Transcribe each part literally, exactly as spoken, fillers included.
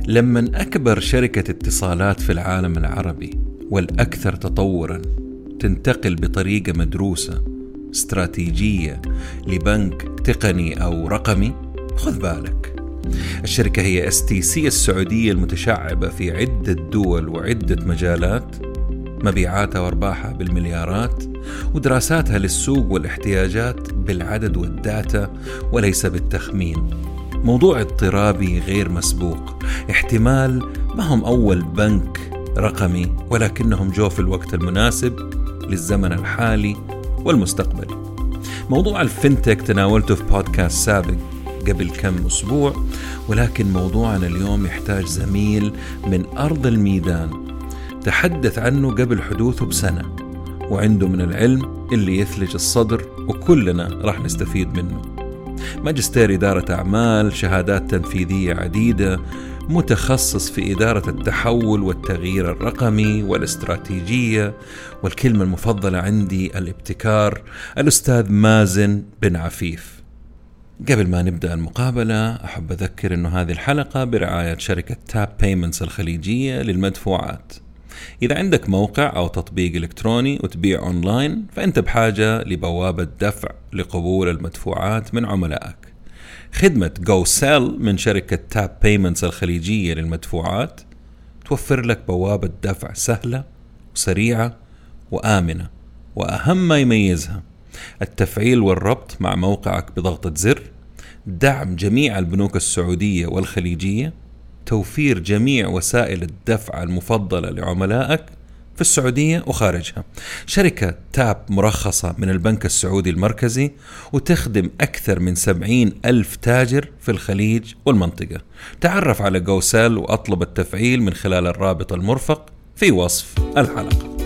لمن أكبر شركة اتصالات في العالم العربي والأكثر تطوراً تنتقل بطريقة مدروسة استراتيجية لبنك تقني أو رقمي، خذ بالك. الشركة هي إس تي سي السعودية المتشعبة في عدة دول وعدة مجالات، مبيعاتها وارباحها بالمليارات، ودراساتها للسوق والاحتياجات بالعدد والداتا وليس بالتخمين. موضوع اضطرابي غير مسبوق، احتمال ما هم أول بنك رقمي، ولكنهم جو في الوقت المناسب للزمن الحالي والمستقبلي. موضوع الفينتك تناولته في بودكاست سابق قبل كم أسبوع، ولكن موضوعنا اليوم يحتاج زميل من أرض الميدان تحدث عنه قبل حدوثه بسنة، وعنده من العلم اللي يثلج الصدر وكلنا راح نستفيد منه. ماجستير إدارة أعمال، شهادات تنفيذية عديدة، متخصص في إدارة التحول والتغيير الرقمي والاستراتيجية، والكلمة المفضلة عندي الابتكار، الأستاذ مازن بن عفيف. قبل ما نبدأ المقابلة أحب أذكر أنه هذه الحلقة برعاية شركة تاب بايمنتس الخليجية للمدفوعات. إذا عندك موقع أو تطبيق إلكتروني وتبيع أونلاين، فأنت بحاجة لبوابة دفع لقبول المدفوعات من عملائك. خدمة GoSell من شركة تاب بايمنتس الخليجية للمدفوعات توفر لك بوابة دفع سهلة وسريعة وآمنة، وأهم ما يميزها التفعيل والربط مع موقعك بضغطة زر، دعم جميع البنوك السعودية والخليجية، توفير جميع وسائل الدفع المفضلة لعملائك في السعودية وخارجها. شركة تاب مرخصة من البنك السعودي المركزي، وتخدم أكثر من سبعين ألف تاجر في الخليج والمنطقة. تعرف على GoSell وأطلب التفعيل من خلال الرابط المرفق في وصف الحلقة.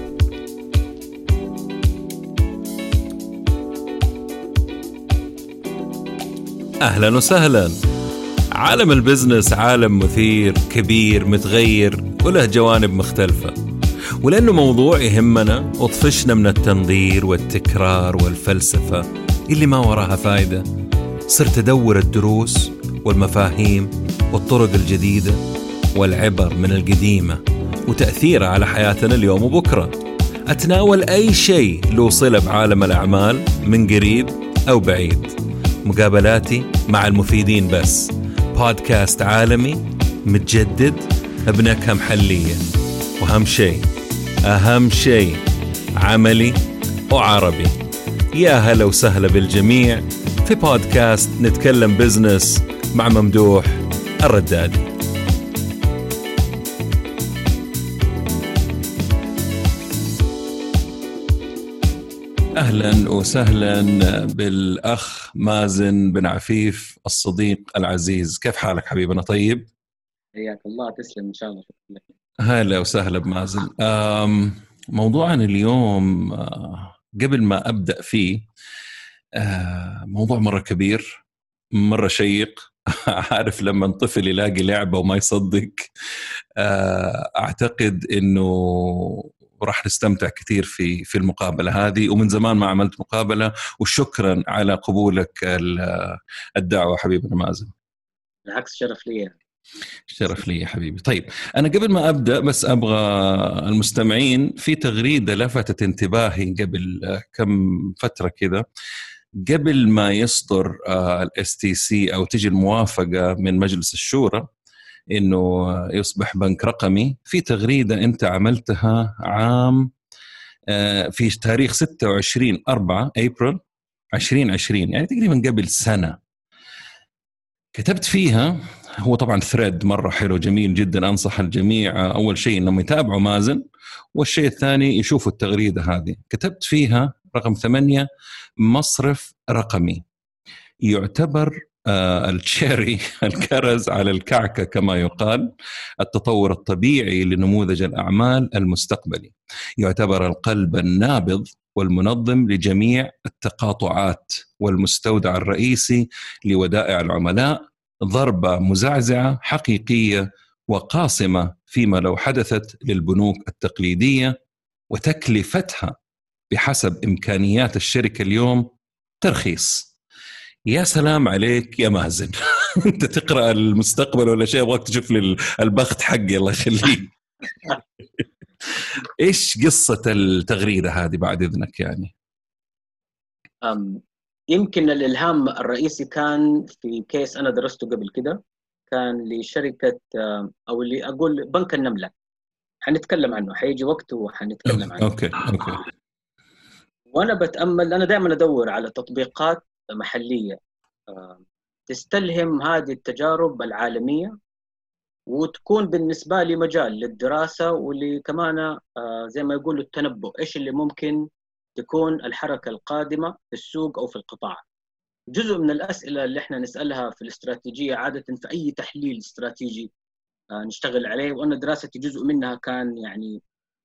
أهلا وسهلا. عالم البزنس عالم مثير كبير متغير وله جوانب مختلفة، ولأنه موضوع يهمنا وطفشنا من التنظير والتكرار والفلسفة اللي ما وراها فايدة، صرت أدور الدروس والمفاهيم والطرق الجديدة والعبر من القديمة وتأثيرها على حياتنا اليوم وبكرة. أتناول أي شيء له صلة بعالم الأعمال من قريب أو بعيد. مقابلاتي مع المفيدين بس. بودكاست عالمي متجدد بنكهة محلية، وأهم شيء أهم شيء عملي وعربي. يا هلا وسهلا بالجميع في بودكاست نتكلم بزنس مع ممدوح الردادي. أهلا وسهلا بالأخ مازن بن عفيف الصديق العزيز. كيف حالك حبيبنا؟ طيب؟ حياك الله. تسلم إن شاء الله. شكرا. هلا وسهلا بمازن. موضوعنا اليوم قبل ما أبدأ فيه، موضوع مرة كبير مرة شيق. عارف لما طفل يلاقي لعبة وما يصدق؟ أعتقد إنه وراح نستمتع كثير في في المقابلة هذه، ومن زمان ما عملت مقابلة، وشكرا على قبولك الدعوة حبيبنا مازن. بالعكس، شرف لي. شرف لي يا حبيبي. طيب أنا قبل ما أبدأ بس أبغى المستمعين، في تغريدة لفتت انتباهي قبل كم فترة كذا، قبل ما يصدر الاس تي سي أو تجي الموافقة من مجلس الشورى إنه يصبح بنك رقمي، في تغريدة أنت عملتها عام في تاريخ ستة وعشرين أربعة أبريل عشرين عشرين، يعني تقريبا قبل سنة. كتبت فيها، هو طبعا ثريد مرة حلو جميل جدا، أنصح الجميع أول شيء إنهم يتابعوا مازن، والشيء الثاني يشوفوا التغريدة هذه. كتبت فيها رقم ثمانية: مصرف رقمي يعتبر آه التشيري الكرز على الكعكة كما يقال، التطور الطبيعي لنموذج الأعمال المستقبلي، يعتبر القلب النابض والمنظم لجميع التقاطعات والمستودع الرئيسي لودائع العملاء، ضربة مزعزعة حقيقية وقاصمة فيما لو حدثت للبنوك التقليدية، وتكلفتها بحسب إمكانيات الشركة اليوم ترخيص. يا سلام عليك يا مازن. انت تقرأ المستقبل ولا شيء؟ ابغاك تشوف لي البخت حقي الله يخليك. ايش قصة التغريدة هذه بعد اذنك يعني؟ أم يمكن الإلهام الرئيسي كان في كيس أنا درسته قبل كده. كان لشركة أم، أو اللي أقول بنك النملة. حنتكلم عنه، حيجي وقته وحنتكلم عنه. اوكي اوكي. وأنا بتأمل، أنا دائما أدور على تطبيقات محلية أم، تستلهم هذه التجارب العالمية، وتكون بالنسبة لي مجال للدراسة، واللي كمان آه، زي ما يقولوا التنبؤ إيش اللي ممكن تكون الحركة القادمة في السوق أو في القطاع. جزء من الأسئلة اللي احنا نسألها في الاستراتيجية عادة في أي تحليل استراتيجي آه، نشتغل عليه، وأنا دراستي جزء منها كان يعني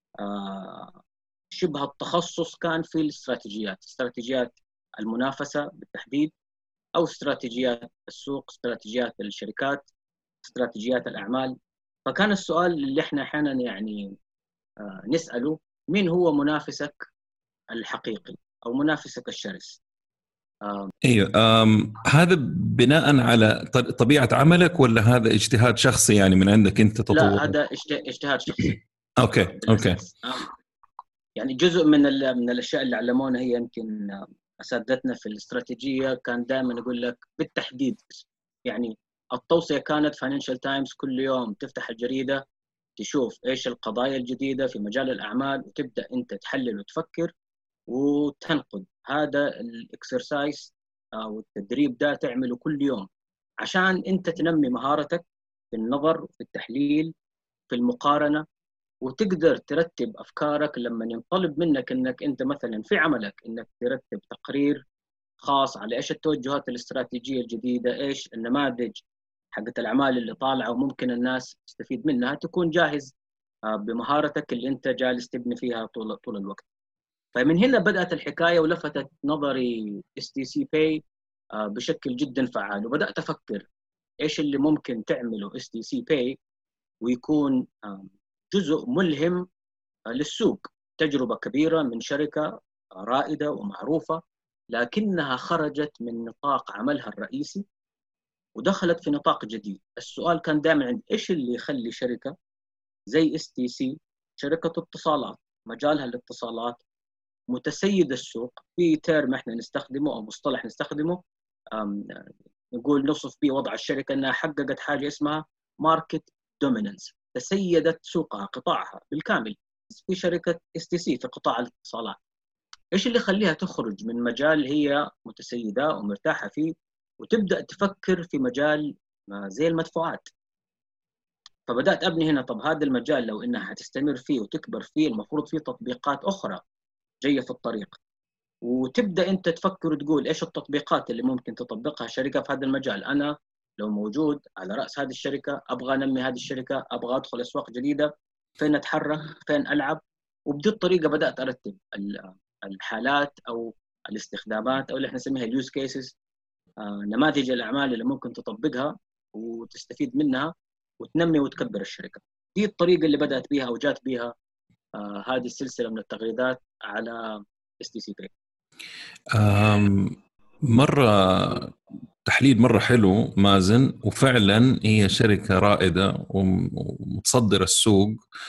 آه، شبه التخصص كان في الاستراتيجيات، استراتيجيات المنافسة بالتحديد، أو استراتيجيات السوق، استراتيجيات الشركات، استراتيجيات الأعمال. فكان السؤال اللي احنا احيانا يعني آه، نسأله: مين هو منافسك الحقيقي أو منافسك الشرس؟ آه، ايوه. أم هذا بناء على ط- طبيعة عملك ولا هذا اجتهاد شخصي يعني من عندك انت لا، تطور؟ هذا اجت- اجتهاد شخصي اوكي آه، اوكي. بالأساس. آه، يعني جزء من ال- من الأشياء اللي علمونا هي يمكن آه، أساتذتنا في الاستراتيجية كان دائما يقول لك بالتحديد. يعني التوصية كانت فاينانشال تايمز كل يوم تفتح الجريدة تشوف ايش القضايا الجديدة في مجال الأعمال، وتبدأ انت تحلل وتفكر وتنقد. هذا الاكسرسايز او التدريب ده تعمله كل يوم عشان انت تنمي مهارتك في النظر، في التحليل، في المقارنة، وتقدر ترتب افكارك لما ينطلب منك انك انت مثلا في عملك انك ترتب تقرير خاص على ايش التوجهات الاستراتيجية الجديدة، ايش النماذج حقت الاعمال اللي طالعة وممكن الناس تستفيد منها، تكون جاهز آه، بمهارتك اللي انت جالس تبني فيها طول طول الوقت. فمن هنا بدأت الحكاية ولفتت نظري اس تي سي باي بشكل جدا فعال، وبدأت أفكر إيش اللي ممكن تعمله اس تي سي باي ويكون آه، جزء ملهم آه، للسوق. تجربة كبيرة من شركة رائدة ومعروفة، لكنها خرجت من نطاق عملها الرئيسي ودخلت في نطاق جديد. السؤال كان دائما عندي: إيش اللي يخلي شركة زي اس تي سي، شركة اتصالات، مجالها الاتصالات، متسيد السوق؟ في تيرم احنا نستخدمه او مصطلح نستخدمه نقول نوصف به وضع الشركه انها حققت حاجه اسمها ماركت دوميننس، تسيدت سوقها قطاعها بالكامل. في شركه اس تي سي في قطاع الاتصالات، ايش اللي يخليها تخرج من مجال هي متسيده ومرتاحه فيه وتبدا تفكر في مجال زي المدفوعات؟ فبدات ابني هنا، طب هذا المجال لو انها حتستمر فيه وتكبر فيه، المفروض فيه تطبيقات اخرى جايه في الطريق. وتبدا انت تفكر وتقول ايش التطبيقات اللي ممكن تطبقها شركه في هذا المجال. انا لو موجود على راس هذه الشركه، ابغى انمي هذه الشركه، ابغى ادخل اسواق جديده، فين اتحرك، فين العب. وبدي الطريقه بدات ارتب الحالات او الاستخدامات او اللي احنا نسميها اليوز كيسز، نماذج الاعمال اللي ممكن تطبقها وتستفيد منها وتنمي وتكبر الشركه. دي الطريقه اللي بدات بها او جات بها آه هذه السلسله من التغريدات على اس تي سي بي. أم مرة تحليل مرة حلو مازن، وفعلا هي شركة رائدة ومتصدرة السوق.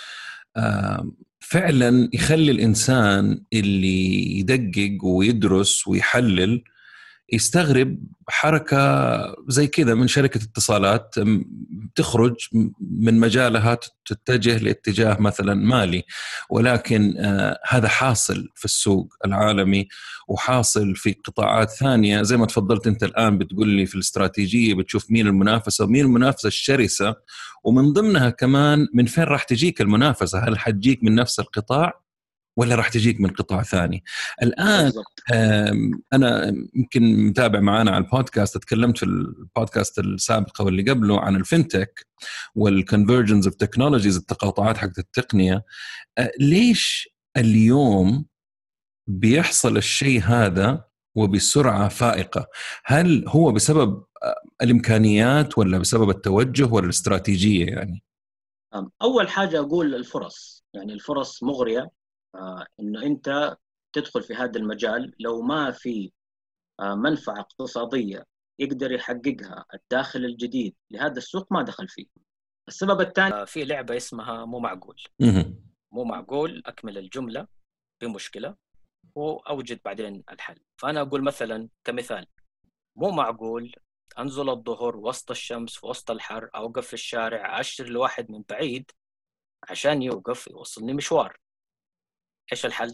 أم فعلا يخلي الإنسان اللي يدقق ويدرس ويحلل يستغرب حركة زي كذا من شركة اتصالات تخرج من مجالها تتجه لاتجاه مثلا مالي، ولكن آه هذا حاصل في السوق العالمي وحاصل في قطاعات ثانية. زي ما تفضلت أنت الآن بتقول لي في الاستراتيجية بتشوف مين المنافسة ومين المنافسة الشرسة، ومن ضمنها كمان من فين راح تجيك المنافسة، هل حتجيك من نفس القطاع ولا راح تجيك من قطاع ثاني. الآن بالضبط. أنا يمكن متابع معانا على البودكاست، تكلمت في البودكاست السابقة واللي قبله عن الفينتك والكونفرجنز اوف تكنولوجيز، التقاطعات حق التقنية. ليش اليوم بيحصل الشيء هذا وبسرعة فائقة؟ هل هو بسبب الإمكانيات ولا بسبب التوجه ولا الاستراتيجية يعني؟ أول حاجة أقول الفرص، يعني الفرص مغرية. آه إنه أنت تدخل في هذا المجال لو ما في منفعة اقتصادية يقدر يحققها الداخل الجديد لهذا السوق ما دخل فيه. السبب الثاني في لعبة اسمها مو معقول. مو معقول أكمل الجملة بمشكلة وأوجد بعدين الحل. فأنا أقول مثلا كمثال، مو معقول أنزل الظهر وسط الشمس في وسط الحر، أوقف في الشارع أشر لواحد من بعيد عشان يوقف يوصلني مشوار. إيش الحل؟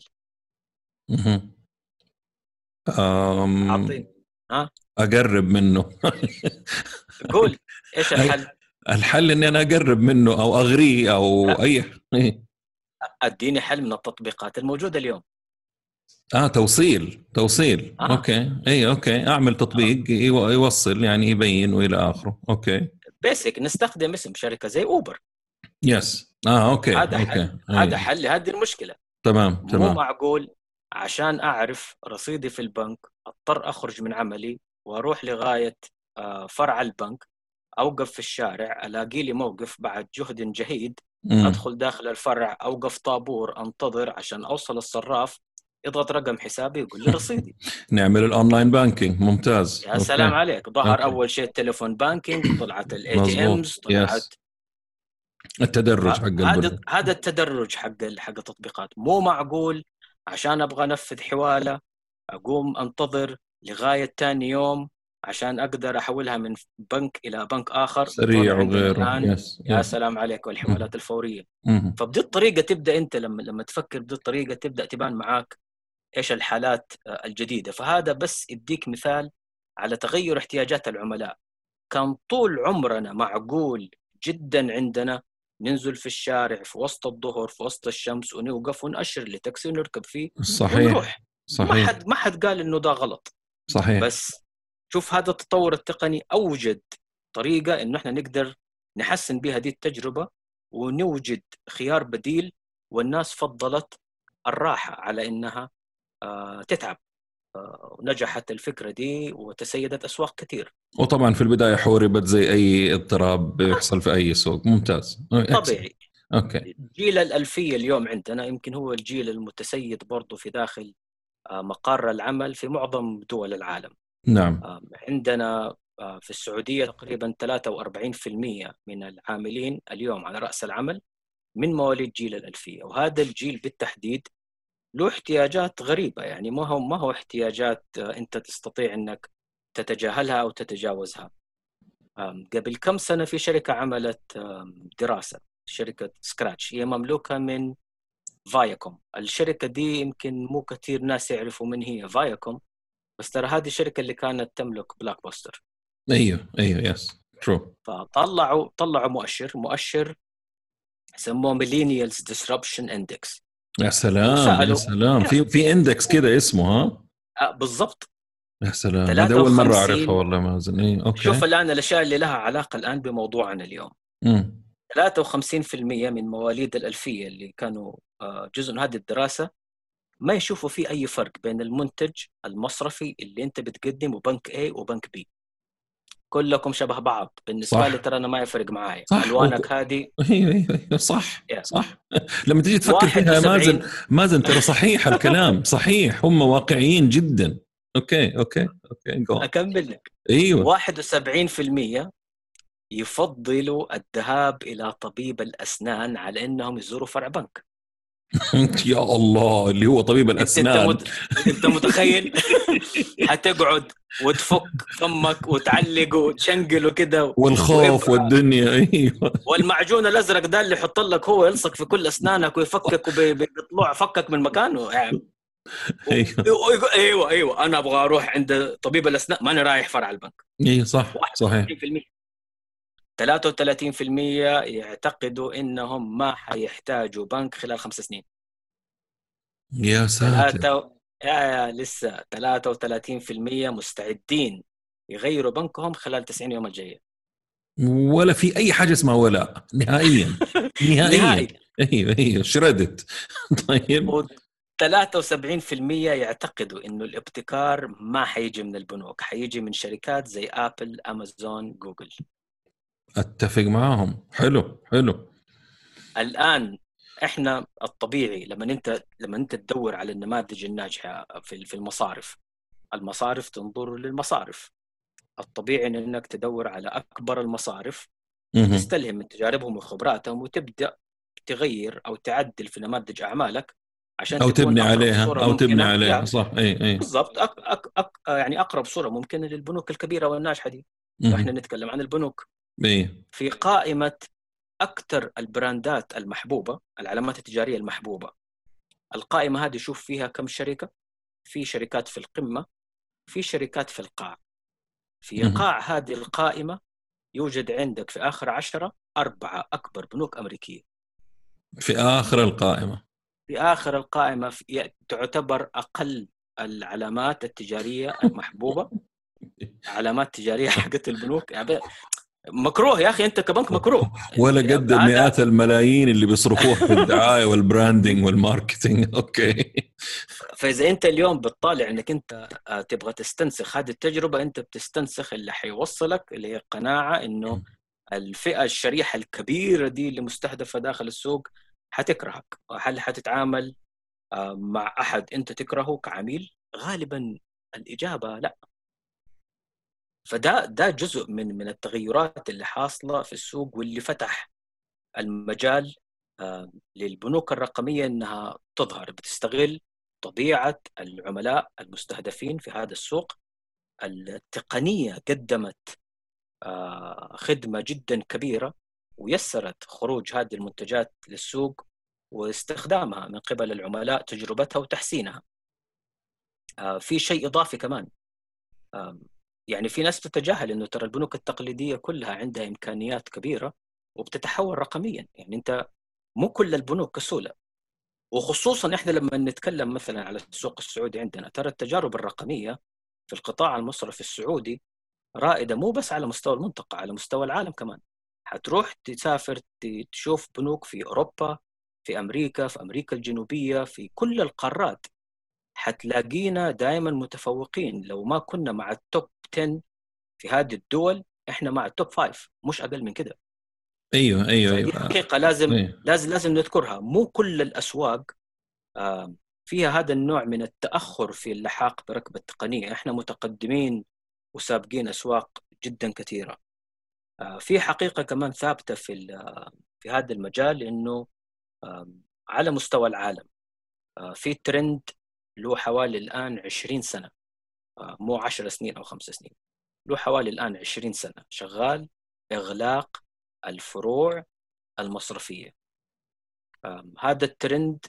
أم... ها؟ أقرب منه. قول إيش الحل؟ الحل إني أنا أقرب منه أو أغريه أو لا. أي. أديني حل من التطبيقات الموجودة اليوم. آه توصيل توصيل آه. أوكي أي أوكي أعمل تطبيق آه. يوصل يعني يبين وإلى آخره. أوكي بيسك نستخدم اسم شركة زي أوبر. يس آه أوكي هذا أوكي حل. هذا حل لهذه المشكلة. تمام مو تمام. معقول عشان أعرف رصيدي في البنك أضطر أخرج من عملي وأروح لغاية فرع البنك، أوقف في الشارع ألاقي لي موقف بعد جهد جهيد، مم. أدخل داخل الفرع أوقف طابور أنتظر عشان أوصل الصراف يضغط رقم حسابي يقول لي رصيدي. نعمل الأونلاين بانكينج. ممتاز. يا أوكي. سلام عليك. ظهر أوكي. أول شيء التليفون بانكينج، طلعت الاي تي مظبوط. امز، طلعت يس. التدرج حق هذا البنوك. هذا التدرج حق حق التطبيقات. مو معقول عشان ابغى انفذ حواله اقوم انتظر لغايه ثاني يوم عشان اقدر احولها من بنك الى بنك اخر. سريع عندنا وغيره. الان يس يا يس. سلام عليك والحوالات الفوريه. مم. فبدي الطريقه تبدا انت لما لما تفكر بدي الطريقه تبدا تبان معاك ايش الحالات الجديده. فهذا بس يديك مثال على تغير احتياجات العملاء. كان طول عمرنا معقول جدا عندنا ننزل في الشارع في وسط الظهر في وسط الشمس ونوقف ونأشر لتاكسي ونركب فيه صحيح ونروح. ما صحيح حد ما حد قال انه ده غلط. صحيح. بس شوف هذا التطور التقني اوجد طريقة انه احنا نقدر نحسن بها دي التجربة ونوجد خيار بديل، والناس فضلت الراحة على انها آه تتعب. آه نجحت الفكرة دي وتسيدت اسواق كثير. وطبعا في البداية حوربت زي أي اضطراب بيحصل في أي سوق. ممتاز. طبيعي. أوكي. جيل الألفية اليوم عندنا يمكن هو الجيل المتسيد برضو في داخل مقر العمل في معظم دول العالم. نعم. عندنا في السعودية تقريبا ثلاثة وأربعين بالمئة من العاملين اليوم على رأس العمل من مواليد جيل الألفية، وهذا الجيل بالتحديد له احتياجات غريبة. يعني ما هو ما هو احتياجات أنت تستطيع أنك تتجاهلها أو تتجاوزها. قبل كم سنة في شركة عملت دراسة، شركة سكراتش، هي مملوكة من فاياكوم. الشركة دي يمكن مو كثير ناس يعرفوا من هي فاياكوم، بس ترى هذه الشركة اللي كانت تملك بلاك باستر. ايوه ايوه يس ترو. فطلعوا طلعوا مؤشر مؤشر سموه ميلينيالز ديسربشن اندكس. يا سلام يا سلام. في في اندكس كده اسمه ها؟ آه بالضبط. يا سلام. هذا اول مرة اعرفها والله مازن. ايه اوكي. شوف الان الاشياء اللي لها علاقة الان بموضوعنا اليوم. امم ثلاثة وخمسين بالمئة من مواليد الألفية اللي كانوا جزء من هذه الدراسة ما يشوفوا فيه أي فرق بين المنتج المصرفي اللي أنت بتقدمه بنك A وبنك B. كلكم شبه بعض بالنسبة صح. لي. ترى أنا ما يفرق معايا ألوانك وك... هذه. ايوه ايوه صح yeah. صح. لما تيجي تفكر فيها مازن مازن ترى صحيح الكلام صحيح. هم واقعيين جدا. اوكي اوكي اوكي جو. أكمل لك. ايوه. واحد وسبعين بالمئة يفضلوا الذهاب إلى طبيب الأسنان على أنهم يزوروا فرع بنك. يا الله اللي هو طبيب الأسنان. انت, مت... انت متخيل حتقعد وتفك فمك وتعلق وتشنقل وكده والخوف والدنيا. ايوه. والمعجون الازرق ده اللي يحط لك هو يلصق في كل اسنانك ويفكك وبيطلع فكك من مكانه يعني. ايوه ايوه ايوه انا ابغى اروح عند طبيب الاسنان ما انا رايح فرع البنك. اي صح صحيح. ثلاثة وثلاثين بالمئة يعتقدوا انهم ما حيحتاجوا بنك خلال خمس سنين. يا ساتر. ثلاثة يا لسه ثلاثة وثلاثين بالمئة مستعدين يغيروا بنكهم خلال تسعين يوم الجاية. ولا في أي حاجة اسمها ولا نهائيا. نهائيا. ايوه ايوه شردت. طيب. ثلاثة وسبعين بالمئة يعتقدوا إنه الابتكار ما حيجي من البنوك، حيجي من شركات زي آبل، أمازون، جوجل. أتفق معاهم. حلو حلو. الآن إحنا الطبيعي لما أنت لما أنت تدور على النماذج الناجحة في في المصارف المصارف تنظر للمصارف. الطبيعي انك تدور على اكبر المصارف وتستلهم من تجاربهم وخبراتهم وتبدا تغير او تعدل في نماذج اعمالك عشان او تكون تبني أقرب عليها صورة او تبني ممكنة. عليها صح. اي اي بالضبط، أك أك أك يعني اقرب صوره ممكنه للبنوك الكبيره والناجحه دي. فاحنا نتكلم عن البنوك. اي في قائمه اكثر البراندات المحبوبه، العلامات التجاريه المحبوبه، القائمه هذه شوف فيها كم شركه. في شركات في القمه، في شركات في القاع. في قاع هذه القائمه يوجد عندك في اخر عشرة اربعه اكبر بنوك امريكيه. في اخر القائمه في آخر القائمة في تعتبر أقل العلامات التجارية المحبوبة. علامات تجارية حقت البنوك يعني مكروه يا أخي، أنت كبنك مكروه ولا قد مئات الملايين اللي بيصرفوها في الدعاية والبراندينج والماركتينج. أوكي. فإذا أنت اليوم بتطالع أنك أنت تبغى تستنسخ هذه التجربة، أنت بتستنسخ اللي حيوصلك اللي هي قناعة أنه الفئة الشريحة الكبيرة دي اللي مستهدفة داخل السوق حتكرهك. هل حتتعامل مع أحد أنت تكرهه كعميل؟ غالبا الإجابة لا. فده ده جزء من من التغيرات اللي حاصلة في السوق واللي فتح المجال للبنوك الرقمية أنها تظهر، بتستغل طبيعة العملاء المستهدفين في هذا السوق. التقنية قدمت خدمة جدا كبيرة ويسرت خروج هذه المنتجات للسوق واستخدامها من قبل العملاء، تجربتها وتحسينها. في شيء إضافي كمان، يعني في ناس بتتجاهل إنه ترى البنوك التقليدية كلها عندها إمكانيات كبيرة وبتتحول رقميا. يعني أنت مو كل البنوك كسولة، وخصوصا إحنا لما نتكلم مثلا على السوق السعودي عندنا، ترى التجارب الرقمية في القطاع المصرفي السعودي رائدة مو بس على مستوى المنطقة، على مستوى العالم كمان. هتروح تسافر تشوف بنوك في أوروبا، في أمريكا، في أمريكا الجنوبية، في كل القارات حتلاقينا دائما متفوقين. لو ما كنا مع التوب عشرة في هذه الدول، احنا مع التوب خمسة، مش اقل من كده. ايوه ايوه فدي ايوه حقيقه لازم أيوه. لازم لازم نذكرها. مو كل الاسواق فيها هذا النوع من التاخر في اللحاق بركب التقنيه. احنا متقدمين وسابقين اسواق جدا كثيره. في حقيقه كمان ثابته في في هذا المجال، انه على مستوى العالم في ترند له حوالي الآن عشرين سنة، مو عشر سنين أو خمس سنين، له حوالي الآن عشرين سنة شغال، إغلاق الفروع المصرفية. هذا الترند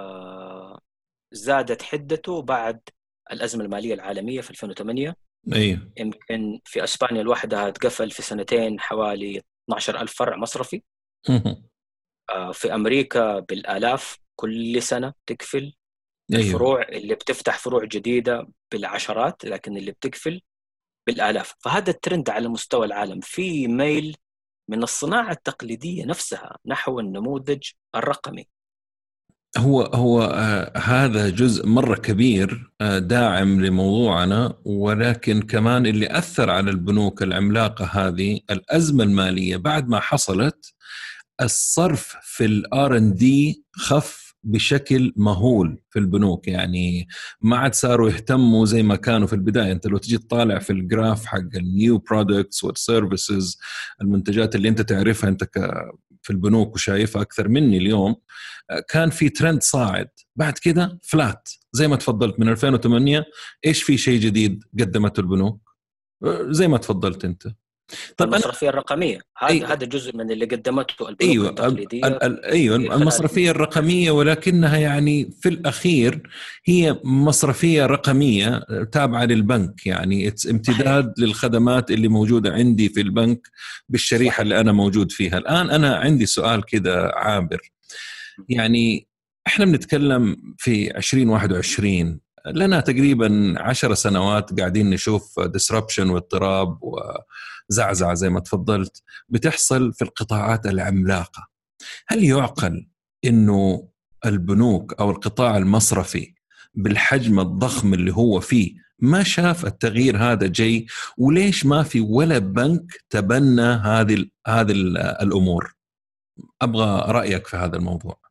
زادت حدته بعد الأزمة المالية العالمية في ألفين وثمانية. أيوه. يمكن في أسبانيا الواحدة تقفل في سنتين حوالي اثنا عشر ألف فرع مصرفي. في أمريكا بالآلاف كل سنة تقفل. أيوه. الفروع اللي بتفتح فروع جديدة بالعشرات، لكن اللي بتقفل بالآلاف. فهذا الترند على مستوى العالم، في ميل من الصناعة التقليدية نفسها نحو النموذج الرقمي. هو هو آه هذا جزء مرة كبير آه داعم لموضوعنا، ولكن كمان اللي أثر على البنوك العملاقة هذه الأزمة المالية. بعد ما حصلت الصرف في الار ان دي خف بشكل مهول في البنوك، يعني ما عاد صاروا يهتموا زي ما كانوا في البداية. انت لو تجي تطالع في الجراف حق النيو برودكتس والسيرفيسز، المنتجات اللي انت تعرفها انت في البنوك وشايفها اكثر مني اليوم، كان في ترند صاعد، بعد كده فلات زي ما تفضلت. من ألفين وثمانية ايش في شيء جديد قدمته البنوك؟ زي ما تفضلت انت. طب المصرفية الرقمية هذا أيوة. هذا جزء من اللي قدمته البنوك أيوة. التقليدية. ال ال أيوة المصرفية الرقمية، ولكنها يعني في الأخير هي مصرفية رقمية تابعة للبنك، يعني امتداد صحيح. للخدمات اللي موجودة عندي في البنك بالشريحة صحيح. اللي أنا موجود فيها الآن. أنا عندي سؤال كده عابر، يعني إحنا بنتكلم في عشرين واحد وعشرين، لنا تقريبا عشر سنوات قاعدين نشوف disruption واضطراب وزعزعة زي ما تفضلت بتحصل في القطاعات العملاقة. هل يعقل إنه البنوك أو القطاع المصرفي بالحجم الضخم اللي هو فيه ما شاف التغيير هذا جاي؟ وليش ما في ولا بنك تبنى هذه هذه الأمور؟ أبغى رأيك في هذا الموضوع.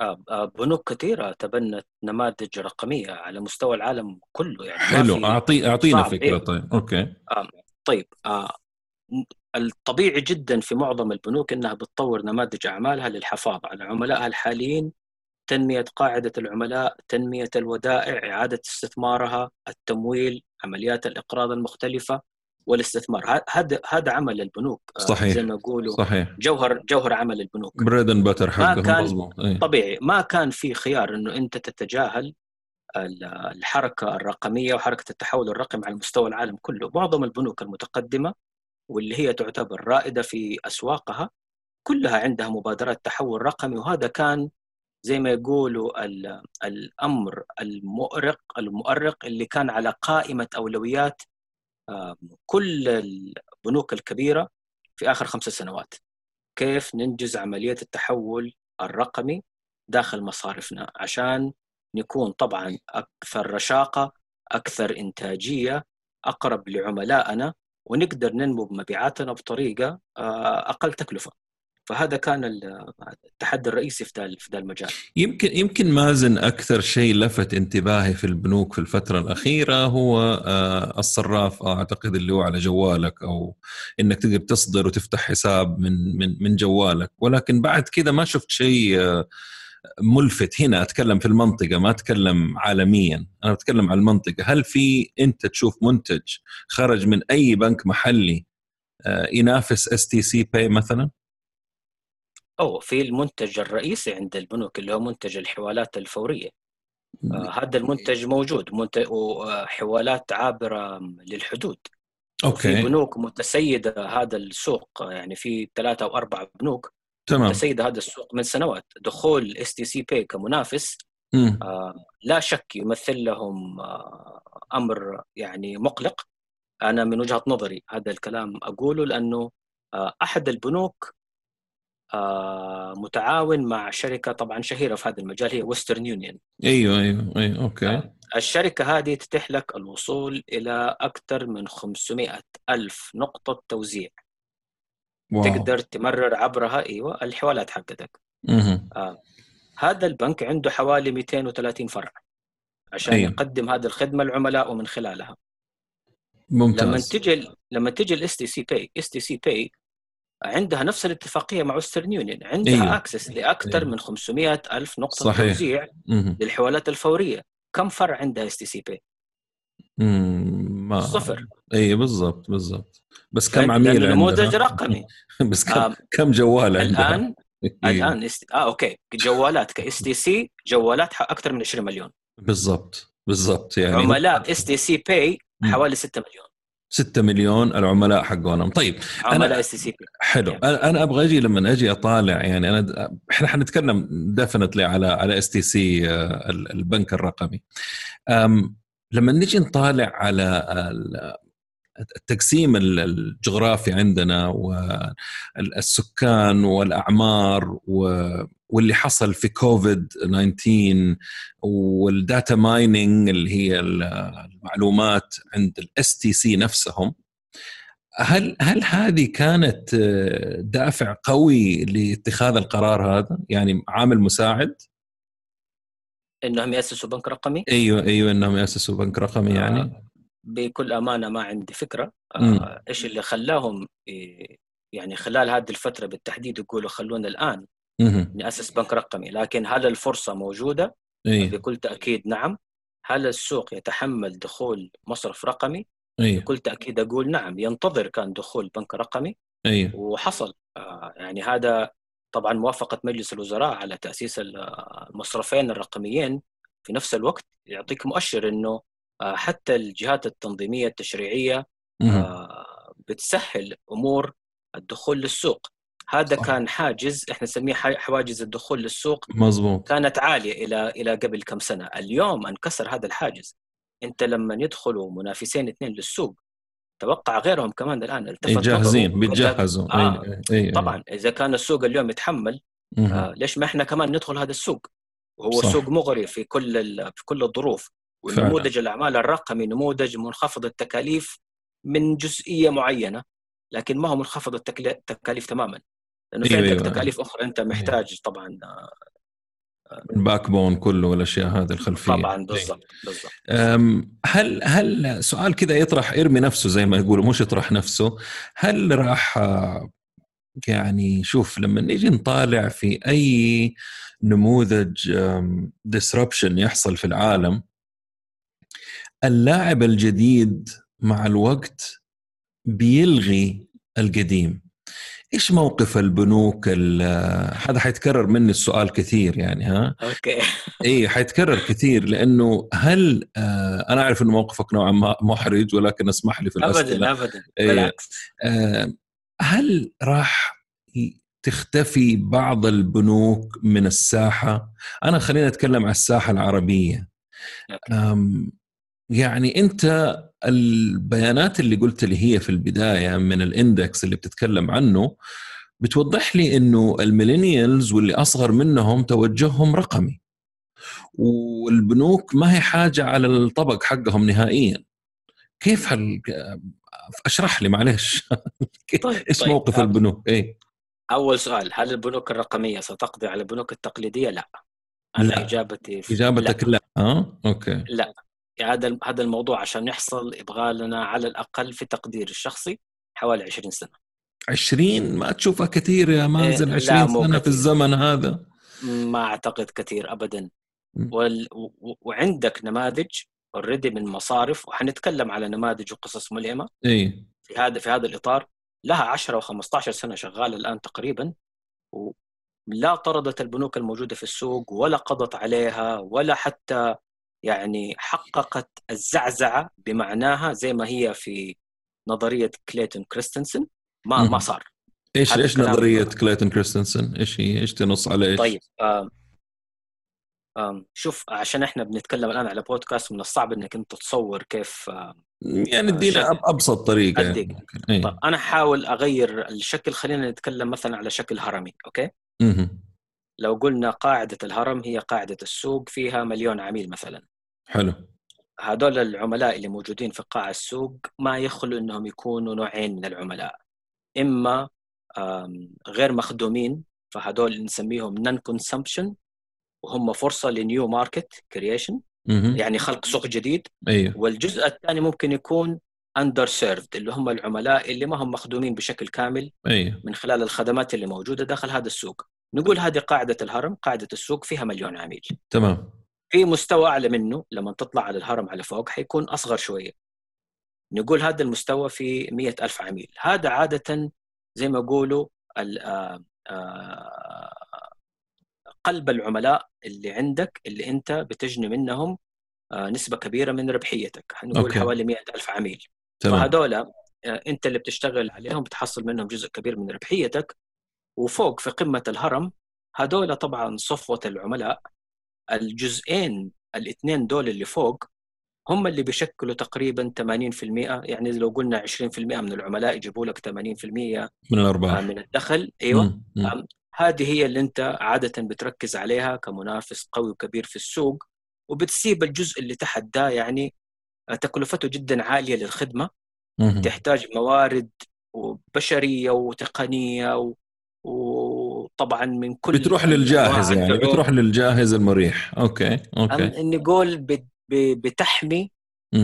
بنوك كثيرة تبنت نماذج رقمية على مستوى العالم كله يعني. حلو، أعطي أعطينا فكرة. إيه؟ طيب أوكي. آه طيب آه الطبيعي جدا في معظم البنوك أنها بتطور نماذج أعمالها للحفاظ على عملائها الحاليين، تنمية قاعدة العملاء، تنمية الودائع، إعادة استثمارها، التمويل، عمليات الإقراض المختلفة والاستثمار. هذا هذا عمل البنوك. صحيح. زي ما يقولوا صحيح. جوهر جوهر عمل البنوك، بريد اند باتر حقهم. مظبوط. طبيعي ما كان في خيار انه انت تتجاهل الحركه الرقميه وحركه التحول الرقمي على مستوى العالم كله. معظم البنوك المتقدمه واللي هي تعتبر رائده في اسواقها كلها عندها مبادرات تحول رقمي، وهذا كان زي ما يقولوا الامر المؤرق المؤرق اللي كان على قائمه اولويات كل البنوك الكبيره في اخر خمس سنوات. كيف ننجز عمليه التحول الرقمي داخل مصارفنا عشان نكون طبعا اكثر رشاقه، اكثر انتاجيه، اقرب لعملائنا، ونقدر ننمو بمبيعاتنا بطريقه اقل تكلفه. فهذا كان التحدي الرئيسي في ذا المجال. يمكن يمكن مازن اكثر شيء لفت انتباهي في البنوك في الفتره الاخيره هو الصراف، اعتقد اللي هو على جوالك، او انك تقدر تصدر وتفتح حساب من من من جوالك. ولكن بعد كذا ما شفت شيء ملفت. هنا اتكلم في المنطقه، ما اتكلم عالميا، انا بتكلم على المنطقه. هل في انت تشوف منتج خرج من اي بنك محلي ينافس اس تي سي باي مثلا؟ أو في المنتج الرئيسي عند البنوك اللي هو منتج الحوالات الفورية. آه هذا المنتج موجود، منتج وحوالات عابرة للحدود. أوكي. في بنوك متسيدة هذا السوق، يعني في ثلاثة أو أربعة بنوك تمام. متسيدة هذا السوق من سنوات. دخول اس تي سي باي كمنافس آه لا شك يمثل لهم آه أمر يعني مقلق. أنا من وجهة نظري هذا الكلام أقوله لأنه آه أحد البنوك آه متعاون مع شركة طبعا شهيرة في هذا المجال، هي ويسترن يونيون. أيوة أيوة أيوة أوكي. آه الشركة هذه تتيح لك الوصول إلى أكثر من خمسمائة ألف نقطة توزيع. واو. تقدر تمرر عبرها أيوة الحوالات حقتك. آه هذا البنك عنده حوالي مئتين وثلاثين فرع عشان أيوة. يقدم هذه الخدمة للعملاء ومن خلالها. ممتاز. لما تجي لما تجي الاس تي سي باي، اس تي سي باي عندها نفس الاتفاقية مع ويسترن يونيون، عندها أيوه. أكسس لأكثر أيوه. من خمسمائة ألف نقطة صحيح. توزيع مم. للحوالات الفورية. كم فرع عندها اس تي سي باي؟ ما... صفر. أي بالضبط بالضبط. بس كم عميل عندها؟ نموذج رقمي. بس كم آه. كم جوال عندها؟ الآن الآن است... آه أوكي جوالات كاس تي سي جوالات أكثر من عشرين مليون. بالضبط بالضبط. يعني عملاء اس تي سي باي حوالي ستة مليون. ستة مليون العملاء حقونهم. طيب عملاء اس تي سي بي. حلو. يعني. انا ابغى اجي لما اجي اطالع، يعني انا احنا حنتكلم ديفينتلي على على اس تي سي البنك الرقمي. لما نجي نطالع على التقسيم الجغرافي عندنا والسكان والاعمار واللي حصل في كوفيد تسعة عشر والداتا مايننج اللي هي المعلومات عند الاس تي سي نفسهم، هل هل هذه كانت دافع قوي لاتخاذ القرار هذا؟ يعني عامل مساعد انهم ياسسوا بنك رقمي؟ ايوه ايوه انهم ياسسوا بنك رقمي. يعني آه بكل امانه ما عندي فكره آه ايش اللي خلاهم يعني خلال هذه الفتره بالتحديد يقولوا خلونا الان مم. ناسس بنك رقمي. لكن هل الفرصه موجوده؟ أيه. بكل تاكيد نعم. هل السوق يتحمل دخول مصرف رقمي؟ أيه. بكل تاكيد اقول نعم. ينتظر كان دخول بنك رقمي أيه. وحصل. آه يعني هذا طبعا موافقه مجلس الوزراء على تاسيس المصرفين الرقميين في نفس الوقت يعطيك مؤشر انه آه حتى الجهات التنظيميه التشريعيه آه بتسهل امور الدخول للسوق. هذا صح. كان حاجز احنا نسميه حواجز الدخول للسوق. مظبوط. كانت عاليه الى الى قبل كم سنه. اليوم انكسر هذا الحاجز. انت لما يدخلوا منافسين اثنين للسوق توقع غيرهم كمان الان التفت جاهزين بيتجهزوا. آه أي أي طبعا اذا كان السوق اليوم يتحمل آه ليش ما احنا كمان ندخل هذا السوق؟ وهو صح. سوق مغري في كل في كل الظروف. ونموذج الاعمال الرقمي نموذج منخفض التكاليف من جزئيه معينه، لكن ما هو منخفض التكاليف تماما، لانه في عندك أيوة. تكاليف اخرى انت محتاج أيوة. طبعا الباك بون كله والاشياء هذه الخلفيه. طبعا بالضبط بالضبط. هل هل سؤال كذا يطرح ارمي نفسه زي ما يقولوا، مش يطرح نفسه، هل راح يعني شوف لما نيجي نطالع في اي نموذج disruption يحصل في العالم، اللاعب الجديد مع الوقت بيلغي القديم. إيش موقف البنوك؟ هذا حيتكرر مني السؤال كثير يعني، ها أوكي. إيه حيتكرر كثير، لأنه هل آه أنا أعرف إنه موقفك نوعا ما محرج، ولكن اسمح لي في الأسئلة. أبدا أبدا إيه بالعكس. آه هل راح تختفي بعض البنوك من الساحة؟ أنا خلينا نتكلم عن الساحة العربية. يعني أنت البيانات اللي قلت لي هي في البداية من الاندكس اللي بتتكلم عنه بتوضح لي إنه الميلينيالز واللي أصغر منهم توجههم رقمي، والبنوك ما هي حاجة على الطبق حقهم نهائيا. كيف هل أشرح لي معلش طيب إيش طيب. موقف البنوك؟ إيه أول سؤال، هل البنوك الرقمية ستقضي على البنوك التقليدية؟ لا. أنا لا. إجابتي في إجابتك لا, لا. آه؟ أوكي. لا. هذا هذا الموضوع عشان يحصل يبغى لنا على الأقل في تقدير الشخصي حوالي عشرين سنة. عشرين ما تشوفها كثير يا مازن؟ عشرين سنة في الزمن هذا ما أعتقد كثير أبدا. وال... و... وعندك نماذج already من مصارف، وحنتكلم على نماذج وقصص ملهمة إيه؟ في هذا في هذا الإطار، لها عشرة وخمسة عشر سنة شغالة الآن تقريبا، ولا طردت البنوك الموجودة في السوق ولا قضت عليها ولا حتى يعني حققت الزعزعة بمعناها زي ما هي في نظرية كليتون كريستنسن. ما ما صار. إيش إيش نظرية كليتون كريستنسن؟ إيش هي؟ إيش تنص على إيش؟ طيب آم آم شوف، عشان إحنا بنتكلم الآن على بودكاست، من الصعب إنك أنت تتصور كيف يعني ادينا أبسط طريقة يعني. إيه؟ طيب أنا حاول أغير الشكل، خلينا نتكلم مثلا على شكل هرمي. أوكي. مه. لو قلنا قاعدة الهرم هي قاعدة السوق فيها مليون عميل مثلا. حلو. هذول العملاء اللي موجودين في قاع السوق ما يخلوا إنهم يكونوا نوعين من العملاء، إما غير مخدومين، فهذول نسميهم non consumption وهم فرصة لنيو ماركت كرييشن، يعني خلق سوق جديد. أيوه. والجزء الثاني ممكن يكون underserved اللي هم العملاء اللي ما هم مخدومين بشكل كامل. أيوه. من خلال الخدمات اللي موجودة داخل هذا السوق. نقول هذه قاعدة الهرم، قاعدة السوق فيها مليون عميل. تمام. في مستوى أعلى منه لما تطلع على الهرم على فوق حيكون أصغر شوية، نقول هذا المستوى في مئة ألف عميل. هذا عادة زي ما يقولوا قلب العملاء اللي عندك اللي أنت بتجني منهم نسبة كبيرة من ربحيتك، هنقول أوكي. حوالي مئة ألف عميل. تمام. فهذولا أنت اللي بتشتغل عليهم بتحصل منهم جزء كبير من ربحيتك. وفوق في قمة الهرم هذولا طبعا صفوة العملاء، الجزئين الاثنين دول اللي فوق هم اللي بيشكلوا تقريبا ثمانين بالمئة. يعني لو قلنا عشرين بالمئة من العملاء يجيبوا لك ثمانين بالمئة من الأرباح من الدخل. أيوة. هذه هي اللي أنت عادة بتركز عليها كمنافس قوي وكبير في السوق، وبتسيب الجزء اللي تحت ده يعني تكلفته جدا عالية للخدمة. مم. تحتاج موارد وبشرية وتقنية و... وطبعا من كل بتروح للجاهز يعني بتروح للجاهز المريح. أوكي أوكي. نقول بتحمي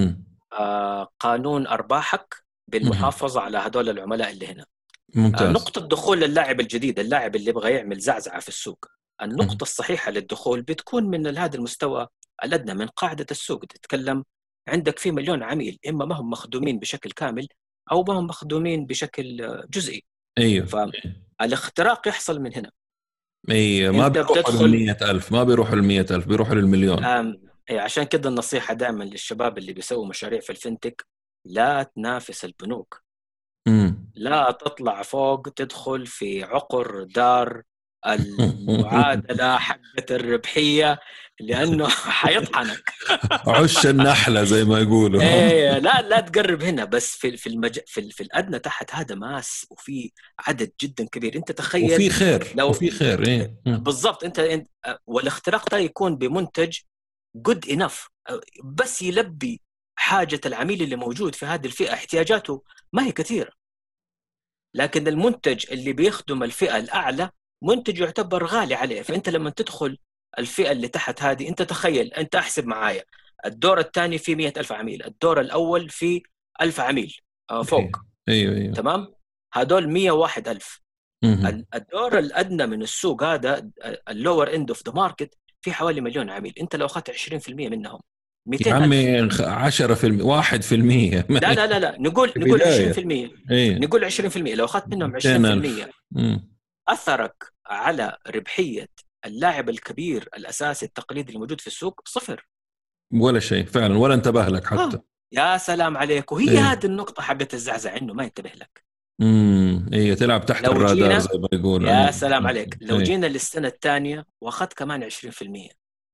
آه قانون أرباحك بالمحافظة على هدول العملاء اللي هنا. ممتاز. آه نقطة دخول اللاعب الجديد، اللاعب اللي يبغى يعمل زعزعة في السوق، النقطة مم. الصحيحة للدخول بتكون من هذا المستوى الأدنى من قاعدة السوق. تتكلم عندك في مليون عميل إما ما هم مخدومين بشكل كامل أو ما هم مخدومين بشكل جزئي. أيوه. فالاختراق يحصل من هنا. أيوه. ما بيروحوا للمية ألف، ما بيروحوا للمية ألف، بيروحوا للمليون. أي عشان كده النصيحة دائما للشباب اللي بيسووا مشاريع في الفنتك، لا تنافس البنوك. مم. لا تطلع فوق تدخل في عقر دار المعادلة حقة الربحية، لأنه حيطحنك. عش النحلة زي ما يقولوا. إيه لا لا تقرب هنا. بس في في المج... في, في الأدنى تحت هذا ماس وفي عدد جدا كبير. أنت تخيل وفي خير لو وفي خير. إيه بالضبط. أنت, أنت والاختراق ده يكون بمنتج good enough بس يلبي حاجة العميل اللي موجود في هذه الفئة. احتياجاته ما هي كثيرة، لكن المنتج اللي بيخدم الفئة الأعلى منتج يعتبر غالي عليه. فأنت لما تدخل الفئة اللي تحت هذه، أنت تخيل، أنت أحسب معايا الدور الثاني فيه مئة ألف عميل، الدور الأول فيه ألف عميل فوق. أيوة أيوة. تمام، هدول مئة وواحد ألف. مم. الدور الأدنى من السوق هذا اللور اند اوف ذا ماركت في حوالي مليون عميل. أنت لو أخذت عشرين بالمئة منهم يا مئتين عمي ألف. عشرة في المية، واحد في المية. لا لا لا لا نقول نقول عشرين بالمئة. إيه. نقول عشرين بالمئة، لو أخذت منهم عشرين بالمئة مم. أثرك على ربحية اللاعب الكبير الأساسي التقليدي الموجود في السوق صفر، ولا شيء فعلا، ولا انتبه لك حتى. آه. يا سلام عليك. وهي إيه. هذه النقطة حقت الزعزع، إنه ما ينتبه لك. امم ايه تلعب تحت لو الرادار جينا، زي ما يقول. يا أيه. سلام عليك، لو أيه. جينا للسنة الثانية وأخذت كمان عشرين بالمئة،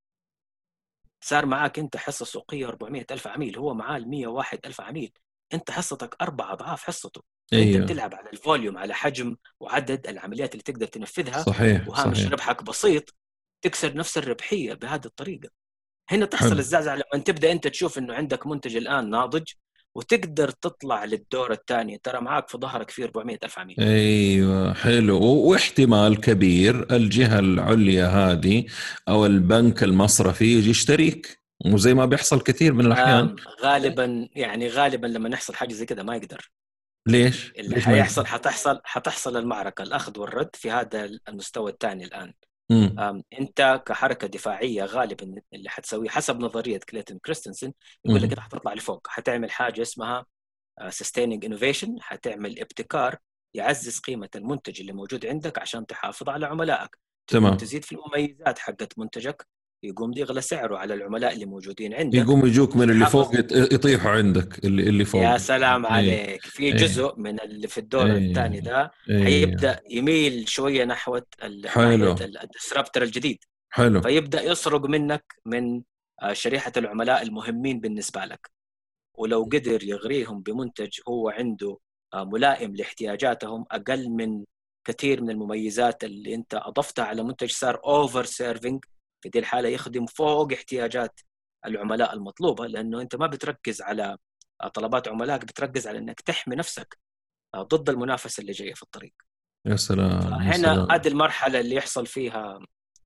صار معاك أنت حصة سوقية أربعمئة ألف عميل، هو معاه مئة وواحد ألف عميل، أنت حصتك أربع أضعاف حصته. أيه. أنت بتلعب على الفوليوم، على حجم وعدد العمليات اللي تقدر تنفذها. صحيح وهامش صحيح. ربحك بسيط، تكسر نفس الربحية بهذه الطريقة. هنا تحصل حلو. الزعزعة لما تبدأ أنت تشوف إنه عندك منتج الآن ناضج وتقدر تطلع للدور الثاني، ترى معاك في ظهرك فيه أربعمئة ألف عميل. ايوه حلو. واحتمال كبير الجهة العليا هذه او البنك المصرفي يجي يشتريك، وزي ما بيحصل كثير من الاحيان. غالبا يعني غالبا لما نحصل حاجة زي كده ما يقدر. ليش؟ اللي ليش ما حيحصل يقدر؟ حتحصل حتحصل المعركة الأخذ والرد في هذا المستوى الثاني الآن. مم. أنت كحركة دفاعية غالبا اللي حتسويه حسب نظرية كليتون كريستنسن، يقول لك أنت حتطلع لفوق، حتعمل حاجة اسمها sustaining innovation، حتعمل ابتكار يعزز قيمة المنتج اللي موجود عندك عشان تحافظ على عملائك، تمام. تزيد في المميزات حقت منتجك، يقوم يغلى سعره على العملاء اللي موجودين عندك، يقوم يجوك من اللي يحافظ. فوق يطيحوا عندك اللي اللي فوق. يا سلام ايه. عليك. في ايه. جزء من اللي في الدور الثاني ايه. ده ايه. حيبدأ يميل شوية نحو ناحية حلو. الديسربتر الجديد، حلو. فيبدأ يسرق منك من شريحة العملاء المهمين بالنسبة لك. ولو قدر يغريهم بمنتج هو عنده ملائم لاحتياجاتهم، أقل من كثير من المميزات اللي أنت أضفتها على منتج، صار أوفر سيرفينج، في دي الحالة يخدم فوق احتياجات العملاء المطلوبة، لأنه أنت ما بتركز على طلبات عملائك، بتركز على أنك تحمي نفسك ضد المنافسة اللي جاية في الطريق. يا سلام يا هنا سلام. هذه المرحلة اللي يحصل فيها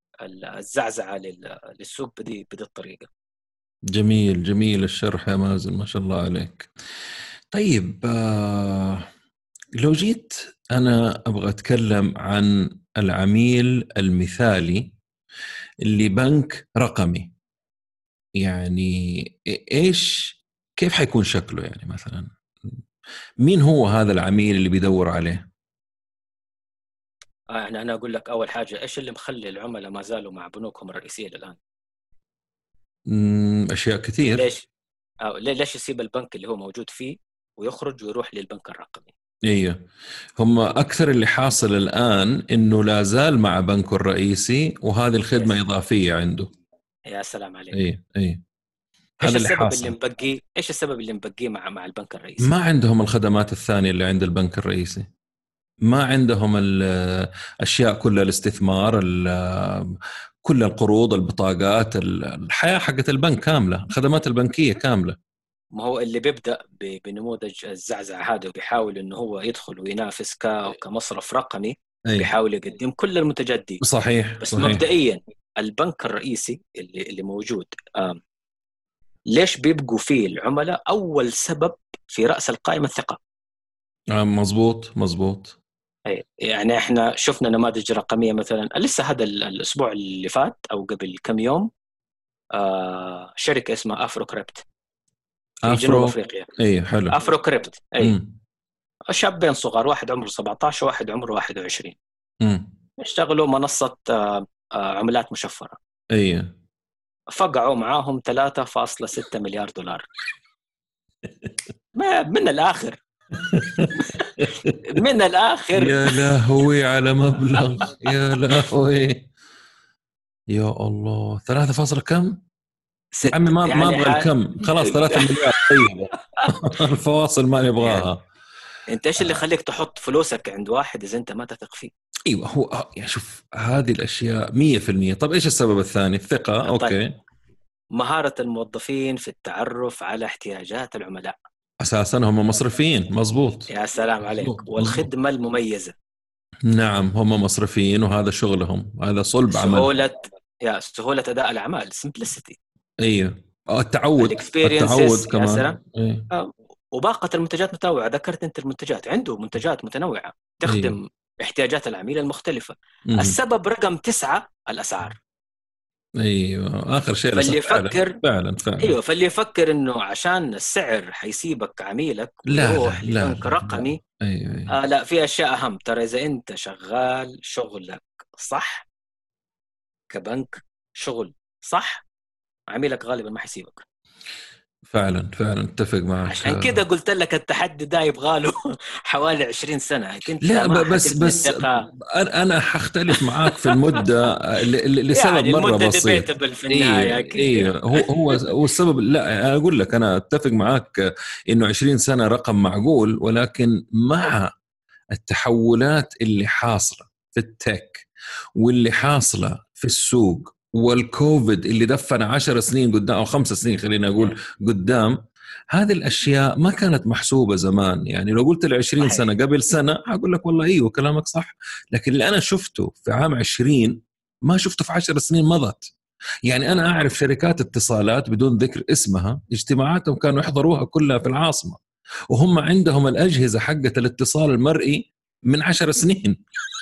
الزعزعة للسوق بدي بدي الطريقة. جميل جميل الشرح يا مازن، ما شاء الله عليك. طيب آه لو جيت أنا أبغى أتكلم عن العميل المثالي اللي بنك رقمي، يعني إيش كيف حيكون شكله؟ يعني مثلا مين هو هذا العميل اللي بيدور عليه؟ آه يعني أنا أقول لك أول حاجة، إيش اللي مخلي العملاء ما زالوا مع بنوكهم الرئيسية الآن؟ أشياء كثير. ليش؟ أو ليش يسيب البنك اللي هو موجود فيه ويخرج ويروح للبنك الرقمي؟ ايوه، هم اكثر اللي حاصل الان انه لا زال مع بنكه الرئيسي وهذه الخدمه يس. اضافيه عنده. يا سلام عليك. اي اي ايش هذا اللي السبب اللي حاصل. مبقي ايش السبب اللي مبقي مع مع البنك الرئيسي؟ ما عندهم الخدمات الثانيه اللي عند البنك الرئيسي، ما عندهم الاشياء كلها، الاستثمار، كل القروض، البطاقات، الحياه حقت البنك كامله، الخدمات البنكيه كامله. ما هو اللي بيبدأ بنموذج الزعزع هذا وبيحاول إنه هو يدخل وينافس ك كمصرف رقمي، أي. بيحاول يقدم كل المنتجات دي. صحيح بس صحيح. مبدئيا البنك الرئيسي اللي اللي موجود، آه ليش بيبقوا فيه العملاء؟ أول سبب في رأس القائمة الثقة. آه مزبوط مزبوط. أي. يعني إحنا شفنا نماذج رقمية مثلا لسه هذا الأسبوع اللي فات أو قبل كم يوم، آه شركة اسمها أفرو كريبت في أفرو. جنوب أفريقيا. أي حلو. أفرو كريبت. أي. مم. شابين صغار، واحد عمره سبعة عشر وواحد عمره واحد وعشرين، مم. يشتغلوا منصة عملات مشفرة. أي. فقعوا معاهم ثلاثة فاصلة ستة مليار دولار. ما من الآخر من الآخر. يا لهوي على مبلغ، يا لهوي يا الله. ثلاثة فاصلة كم؟ ست. عمي ما يعني ما أبغى ح... الكم، خلاص ثلاثة مليار طيبة. الفواصل ما نبغاها. أنت إيش اللي يخليك تحط فلوسك عند واحد إذا أنت ما تثق فيه؟ أيوة هو يعني شوف هذه الأشياء مية في المية. طب إيش السبب الثاني؟ الثقة. طيب. أوكي. مهارة الموظفين في التعرف على احتياجات العملاء. أساسا هم مصرفيين. مزبوط. يا سلام عليك. مزبوط. والخدمة المميزة. نعم هم مصرفيين وهذا شغلهم، هذا صلب عمل. سهولة يا سهولة أداء الأعمال simplicity. ايوه التعود التعود كمان. أيه. وباقة المنتجات متنوعة، ذكرت أنت المنتجات، عنده منتجات متنوعة تخدم أيوه. احتياجات العميل المختلفة. مم. السبب رقم تسعة الأسعار. ايوه اخر شيء فاللي يفكر فعلا فعلا ايوه فاللي يفكر انه عشان السعر حيسيبك عميلك ويروح لبنك رقمي، لا. أيوه أيوه. آه لا، في اشياء اهم ترى. اذا انت شغال شغلك صح كبنك، شغل صح، عميلك غالبا ما حيسيبك. فعلا فعلا اتفق معك. عشان كده قلت لك التحدي ده يبغى له حوالي عشرين سنة. لا بس بس انا حختلف معاك في المده لسبب يعني مره بسيط في النهايه. ايوه إيه هو هو هو السبب. لا انا اقول لك انا اتفق معاك انه عشرين سنه رقم معقول، ولكن مع التحولات اللي حاصله في التك واللي حاصله في السوق والكوفيد اللي دفنا عشر سنين قدام او خمس سنين خلينا اقول قدام، هذه الاشياء ما كانت محسوبه زمان. يعني لو قلت لي عشرين سنه قبل سنه اقول لك والله ايوه كلامك صح، لكن اللي انا شفته في عام عشرين ما شفته في عشر سنين مضت. يعني انا اعرف شركات اتصالات بدون ذكر اسمها اجتماعاتهم كانوا يحضروها كلها في العاصمه، وهم عندهم الاجهزه حقه الاتصال المرئي من عشر سنين.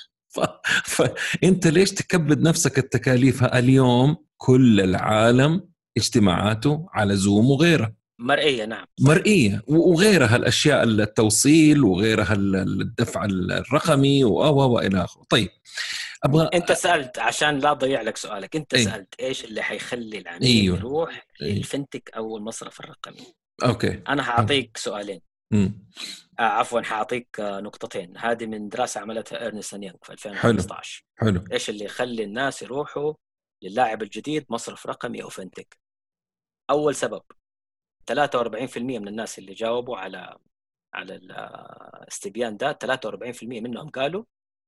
فانت ليش تكبد نفسك التكاليف؟ اليوم كل العالم اجتماعاته على زوم وغيره مرئيه. نعم مرئيه وغيرها الاشياء، التوصيل وغيرها الدفع الرقمي والى اخره. طيب ابغى انت سالت عشان لا اضيع لك سؤالك، انت أي. سالت ايش اللي حيخلي العميل أيوه. يروح أيوه. للفنتك او المصرف الرقمي. اوكي انا هعطيك سؤالين. امم آه عفوا هعطيك نقطتين. هذه من دراسه عملتها إرنست أند يونغ في ألفين وخمسة عشر. حلو. حلو. ايش اللي يخلي الناس يروحوا للاعب الجديد مصرف رقمي او فنتك؟ اول سبب، ثلاثة وأربعين بالمئة من الناس اللي جاوبوا على على الاستبيان ده، ثلاثة وأربعين بالمئة منهم قالوا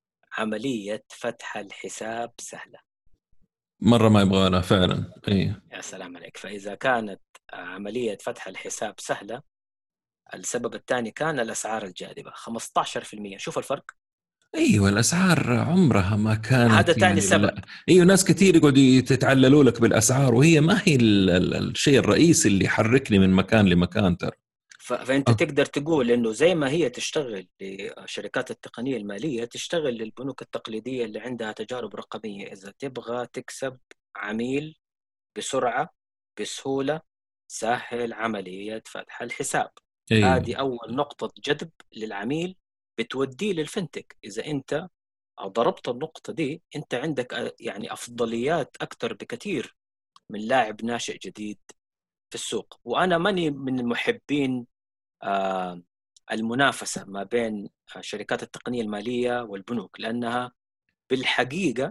عمليه فتح الحساب سهله. مره ما يبغى لها فعلا. اي يا سلام عليك. فاذا كانت عمليه فتح الحساب سهله، السبب الثاني كان الاسعار الجاذبه خمسة عشر بالمئة. شوف الفرق. ايوه الاسعار عمرها ما كانت هذا ثاني يعني سبب. ايوه ناس كثير يقعدوا يتعللوا لك بالاسعار، وهي ما هي ال ال الشيء الرئيسي اللي يحركني من مكان لمكان ترى. فانت أه. تقدر تقول انه زي ما هي تشتغل لشركات التقنيه الماليه، تشتغل للبنوك التقليديه اللي عندها تجارب رقميه. اذا تبغى تكسب عميل بسرعه بسهوله، سهل عمليه فتح الحساب. أيوة. هذه اول نقطه جذب للعميل بتوديه للفنتك. اذا انت ضربت النقطه دي، انت عندك يعني افضليات اكثر بكثير من لاعب ناشئ جديد في السوق. وانا ماني من المحبين آه المنافسه ما بين شركات التقنيه الماليه والبنوك، لانها بالحقيقه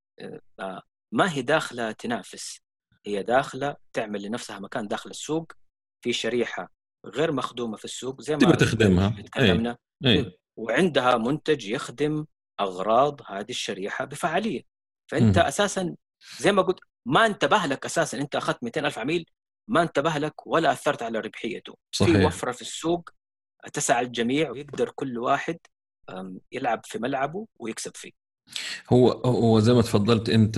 آه ما هي داخله تنافس، هي داخله تعمل لنفسها مكان داخل السوق في شريحه غير مخدومه في السوق زي ما تخدمها. تكلمنا. أي. أي. وعندها منتج يخدم اغراض هذه الشريحه بفعاليه. فانت م. اساسا زي ما قلت ما انتبه لك اساسا. انت اخذت مئتين ألف عميل، ما انتبه لك ولا اثرت على ربحيته. صحيح. في وفره في السوق تسع الجميع، ويقدر كل واحد يلعب في ملعبه ويكسب فيه. هو هو زي ما تفضلت انت،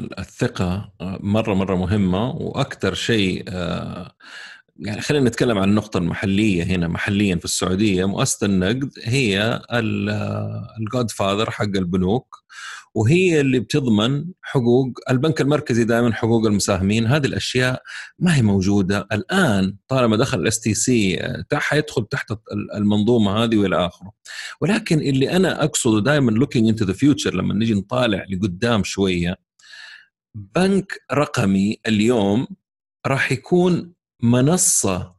الثقه مره مره مهمه. واكثر شيء يعني خلينا نتكلم عن النقطة المحلية هنا. محليا في السعودية مؤسسة النقد هي الجود فاذر حق البنوك، وهي اللي بتضمن حقوق البنك المركزي دائما، حقوق المساهمين. هذه الأشياء ما هي موجودة الآن. طالما دخل الاس تي سي حيدخل تحت المنظومة هذه والى آخره. ولكن اللي أنا أقصده دائما looking into the future، لما نيجي نطالع لقدام شوية، بنك رقمي اليوم راح يكون منصة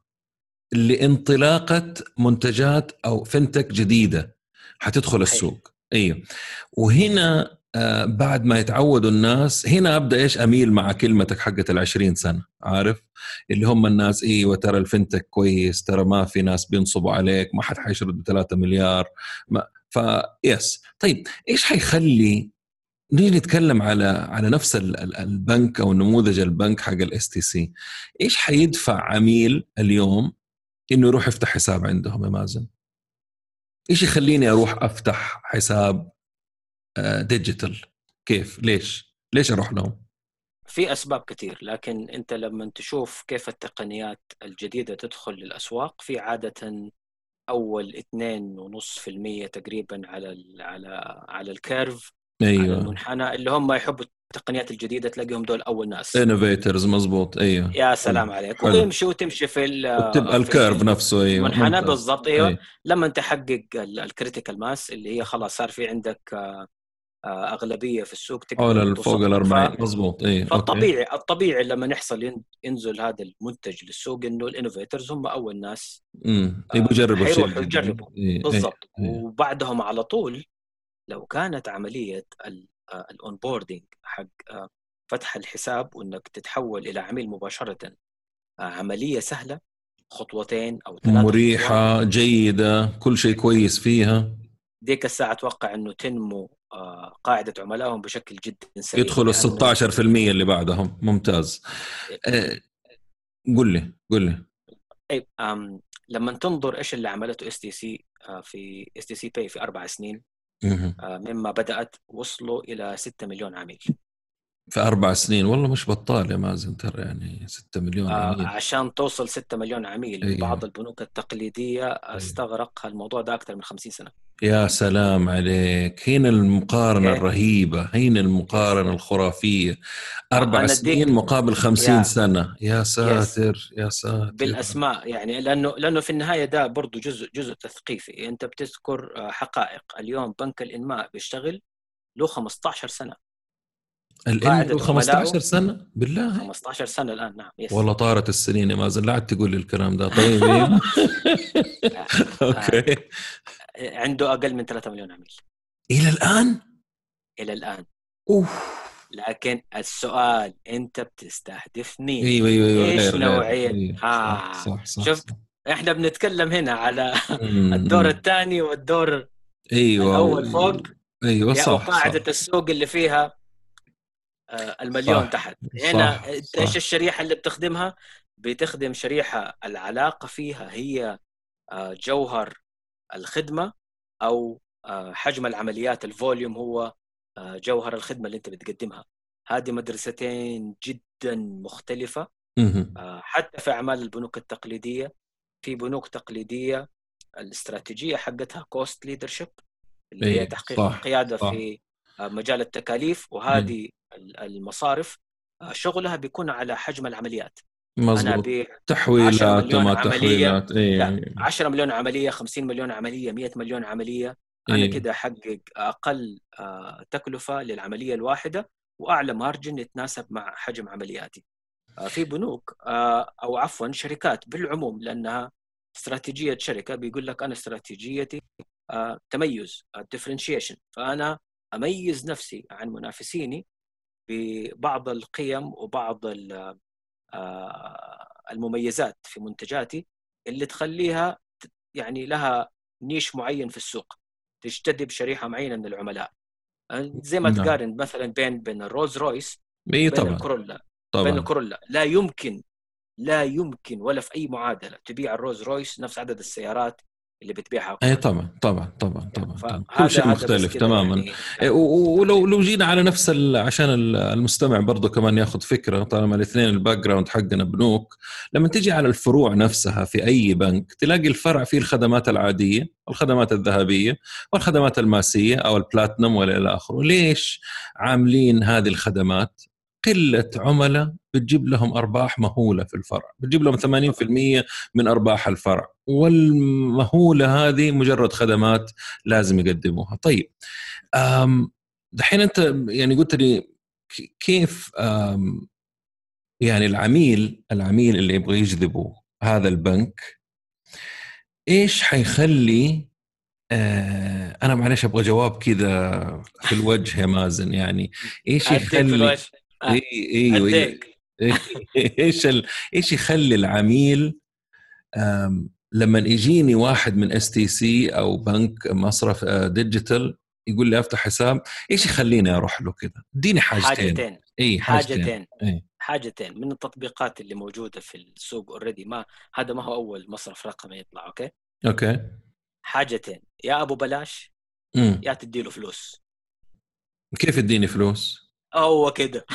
لانطلاقة منتجات أو فنتك جديدة حتدخل السوق. أيوه. وهنا آه بعد ما يتعودوا الناس، هنا أبدأ إيش أميل مع كلمتك حقة العشرين سنة. عارف اللي هم الناس إيه، وترى الفنتك كويس، ترى ما في ناس بينصبوا عليك، ما حد حيشرد بثلاثة مليار ما فيس. طيب إيش حيخلي نيجي نتكلم على على نفس البنك او نموذج البنك حق الاس تي سي؟ ايش حيدفع عميل اليوم انه يروح يفتح حساب عندهم يا مازن؟ ايش يخليني اروح افتح حساب ديجيتال؟ كيف؟ ليش ليش اروح لهم؟ في أسباب كثير، لكن أنت لما تشوف كيف التقنيات الجديدة تدخل للأسواق، في عادة أول اثنين ونص في المية تقريبا على ال على على الكيرف، أيوة. على المنحنى، اللي هم يحبوا التقنيات الجديدة تلاقيهم دول أول ناس. innovators مظبوط. أيوة. يا سلام حلو. عليك. حلو. ويمشي وتمشي في تبقى ال في الكيرف نفسه. أيوة. المنحنى ممتاز. بالضبط. أيوة. أيوة. لما تحقق الكريتيكال ماس اللي هي خلاص صار في عندك أغلبية في السوق حول تقدر فوق توصل. الأربعين مظبوط. أيوة. فالطبيعي الطبيعي لما يحصل ينزل هذا المنتج للسوق انه الانوفيترز هم اول ناس امم يبغوا يجربوا شيء حيروحوا جديد. يجربوا. إيه. بالضبط. إيه. وبعدهم على طول لو كانت عملية الاونبوردينج حق فتح الحساب وانك تتحول الى عميل مباشرة عملية سهلة، خطوتين او ثلاثة مريحة خطوات جيدة، كل شيء كويس فيها. ديك الساعة اتوقع انه تنمو قاعدة عملائهم بشكل جدا سريع. يدخلوا ال ستة عشر في المية اللي بعدهم. ممتاز. أه قل لي قل لي أي لما تنظر ايش اللي عملته اس تي سي في اس تي سي باي في اربع سنين مما بدأت، وصلوا الى ستة مليون عميل في أربع سنين. والله مش بطال يا مازن ترى، يعني ستة مليون عميل. آه عشان توصل ستة مليون عميل. أيه. بعض البنوك التقليدية أيه. استغرق الموضوع ده أكثر من خمسين سنة. يا سلام عليك. هنا المقارنة أوكي. الرهيبة، هنا المقارنة الخرافية. أربع سنين مقابل خمسين يا سنة. يا ساتر يس. يا ساتر. بالأسماء يعني، لأنه لأنه في النهاية ده برضو جزء جزء تثقيفي. أنت بتذكر حقائق. اليوم بنك الإنماء بيشتغل له خمسة عشر سنة. الإنماء خمسة عشر سنة بالله. خمسة عشر سنة الآن. نعم. يس. والله طارت السنين يا مازن، لا تقول لي الكلام ده. طيب. ايه. اوكي. عنده اقل من ثلاثة مليون عميل الى الان. الى الان. اوف. لكن السؤال انت بتستهدف مين؟ ايوه ايوه ايوه. ايش نوعية؟ أيوة. ها صح صح, صح شفت. صح. احنا بنتكلم هنا على الدور الثاني والدور ايوه الاول فوق. ايوه صح. وقاعدة صح. السوق اللي فيها المليون صح. تحت. هنا صح. ايش الشريحة اللي بتخدمها؟ بتخدم شريحة العلاقة فيها هي جوهر الخدمة، أو حجم العمليات الفوليوم هو جوهر الخدمة اللي أنت بتقدمها. هذه مدرستين جدا مختلفة. حتى في أعمال البنوك التقليدية، في بنوك تقليدية الاستراتيجية حقتها كوست ليدرشيب اللي هي تحقيق صح. القيادة صح. في مجال التكاليف. وهذه المصارف شغلها بيكون على حجم العمليات. مظبوط. تحويلات وما تحويلات. ايه عشرة مليون عملية، خمسين مليون عملية، مئة مليون عملية. أنا إيه. كده أحقق أقل تكلفة للعملية الواحدة وأعلى مارجن يتناسب مع حجم عملياتي. في بنوك أو عفوا شركات بالعموم، لأنها استراتيجية شركة، بيقول لك أنا استراتيجيتي تميز differentiation، فأنا أميز نفسي عن منافسيني ببعض القيم وبعض المميزات في منتجاتي اللي تخليها يعني لها نيش معين في السوق، تجتذب شريحة معينة من العملاء. زي ما نعم. تقارن مثلا بين بين الرولز رويس إيه بين طبعا. الكورولا. طبعا. بين الكورولا لا يمكن لا يمكن ولا في أي معادلة تبيع الرولز رويس نفس عدد السيارات اللي بتبيعها اي كورولا. طبعا طبعا طبعا طبعا, طبعا. كل شيء مختلف تماما. يعني ولو لو جينا على نفس عشان المستمع برضه كمان ياخذ فكره، طالما الاثنين الباك جراوند حقنا بنوك، لما تيجي على الفروع نفسها في اي بنك تلاقي الفرع فيه الخدمات العاديه والخدمات الذهبيه والخدمات الماسيه او البلاتنم والى اخره. ليش عاملين هذه الخدمات؟ قلة عملاء بتجيب لهم أرباح مهولة في الفرع، بتجيب لهم ثمانين بالمئة من أرباح الفرع، والمهولة هذه مجرد خدمات لازم يقدموها. طيب دحين أنت يعني قلت لي كيف يعني العميل العميل اللي يبغى يجذبه هذا البنك إيش حيخلي آه أنا معلش أبغى جواب كذا في الوجه يا مازن، يعني إيش يخلي إيه إيه إيه إيش ال إيش يخلي العميل لما يجيني واحد من اس تي سي أو بنك مصرف ديجيتال يقول لي أفتح حساب، إيش يخليني أروح له كذا؟ اديني حاجتين. حاجتين إيه حاجتين حاجتين, إيه؟ حاجتين من التطبيقات اللي موجودة في السوق أوريدي. ما هذا ما هو أول مصرف رقمي يطلع. أوكي أوكي. حاجتين، يا أبو بلاش مم. يا تديله فلوس. كيف اديني فلوس؟ هو كده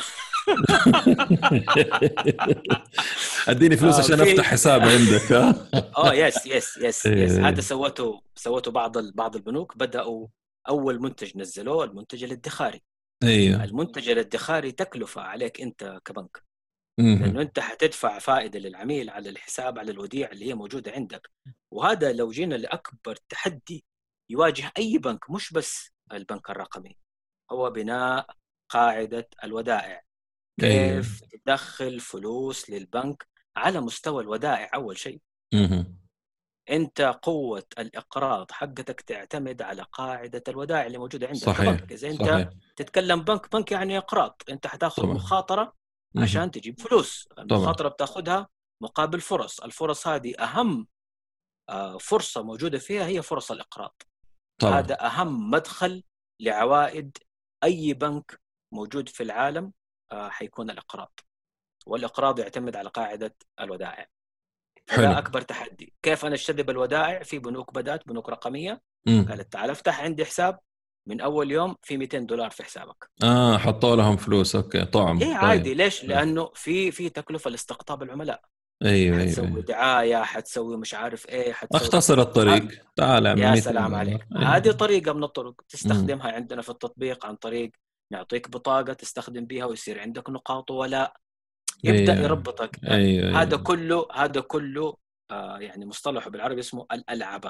اديني فلوس آه عشان في افتح حساب عندك. ها اه يس يس يس يس هذا إيه. سوته سوته بعض ال- بعض البنوك. بدأوا أول منتج نزلوه المنتج الادخاري. ايوه. المنتج الادخاري تكلفة عليك أنت كبنك، مهم. لأنه أنت حتدفع فائدة للعميل على الحساب، على الوديعة اللي هي موجودة عندك. وهذا لو جينا لأكبر تحدي يواجه أي بنك، مش بس البنك الرقمي، هو بناء قاعدة الودائع. ايوه. كيف تدخل فلوس للبنك على مستوى الودائع. أول شيء مهم. انت قوة الاقراض حقتك تعتمد على قاعدة الودائع اللي موجودة عندك صحيح كبنك. اذا انت صحيح. تتكلم بنك، بنك يعني اقراض، انت حتاخذ طبعا. مخاطرة مهم. عشان تجيب فلوس. طبعا. المخاطرة بتاخذها مقابل فرص. الفرص هذه اهم آه، فرصة موجودة فيها هي فرص الاقراض. طبعا. هذا اهم مدخل لعوائد اي بنك موجود في العالم، آه، حيكون الاقراض. والاقراض يعتمد على قاعدة الودائع. حلو. فده اكبر تحدي. كيف انا اجتذب الودائع؟ في بنوك بدات، بنوك رقميه مم. قالت تعال افتح عندي حساب، من اول يوم في مئتين دولار في حسابك. اه حطوا لهم فلوس. اوكي ايه طعم. عادي. طيب. ليش؟ لانه في في تكلفه لاستقطاب العملاء. ايوه ايوه حتسوي ايوه. دعايه، حتسوي مش عارف ايه، حتسوي. اختصر ها، الطريق، تعال اعمل يا مئتين سلام دولار عليك. هذه ايوه. طريقه من الطرق مم. تستخدمها عندنا في التطبيق، عن طريق نعطيك بطاقه تستخدم بيها ويصير عندك نقاط ولا يبدا ايوه يربطك. ايوه هذا ايوه. كله هذا كله آه يعني مصطلحه بالعربي اسمه الالعبه.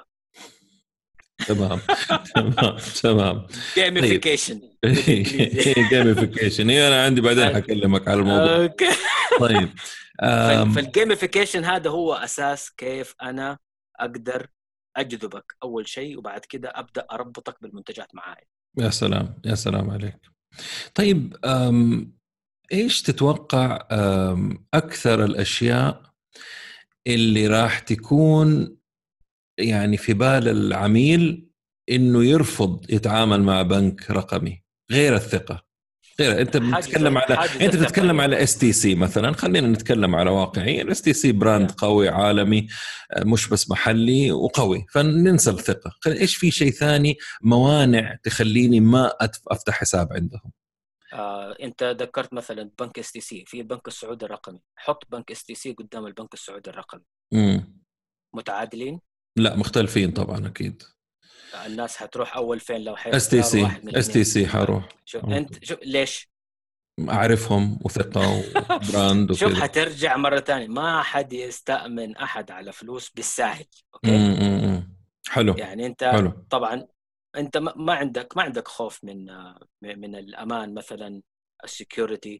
تمام تمام تمام. طيب. جيميفيكيشن بالانجليزي. جيميفيكيشن هي انا عندي بعدين حكلمك على الموضوع. اوكي. طيب. أم... فالجيميفيكيشن هذا هو اساس كيف انا اقدر اجذبك اول شيء، وبعد كده ابدا اربطك بالمنتجات معاي. يا سلام يا سلام عليك. طيب أم... ايش تتوقع أم... اكثر الاشياء اللي راح تكون يعني في بال العميل انه يرفض يتعامل مع بنك رقمي غير الثقة؟ غير انت حاجز بتتكلم على، حاجز انت الثقه، بتتكلم ايوه. على اس تي سي مثلا، خلينا نتكلم على واقعي. اس تي سي براند yeah. قوي عالمي، مش بس محلي وقوي، فننسى الثقة. ايش في شيء ثاني موانع تخليني ما افتح حساب عندهم؟ آه، انت ذكرت مثلا بنك اس تي سي، في البنك السعودي الرقمي. حط بنك اس تي سي قدام البنك السعودي الرقمي، مم. متعادلين؟ لا مختلفين طبعا اكيد. الناس حتروح اول فين لو اس تي حيختاروا سي واحد من اس تي الاثنين؟ سي حروح. شوف انت، شوف ليش. اعرفهم وثقة وبراند شوف، وكذا. حترجع مرة تانية، ما حد يستأمن أحد على فلوس بالساهل. أوكي؟ امم حلو. يعني أنت حلو. طبعا أنت ما عندك ما عندك خوف من من الأمان مثلا، السكيورتي.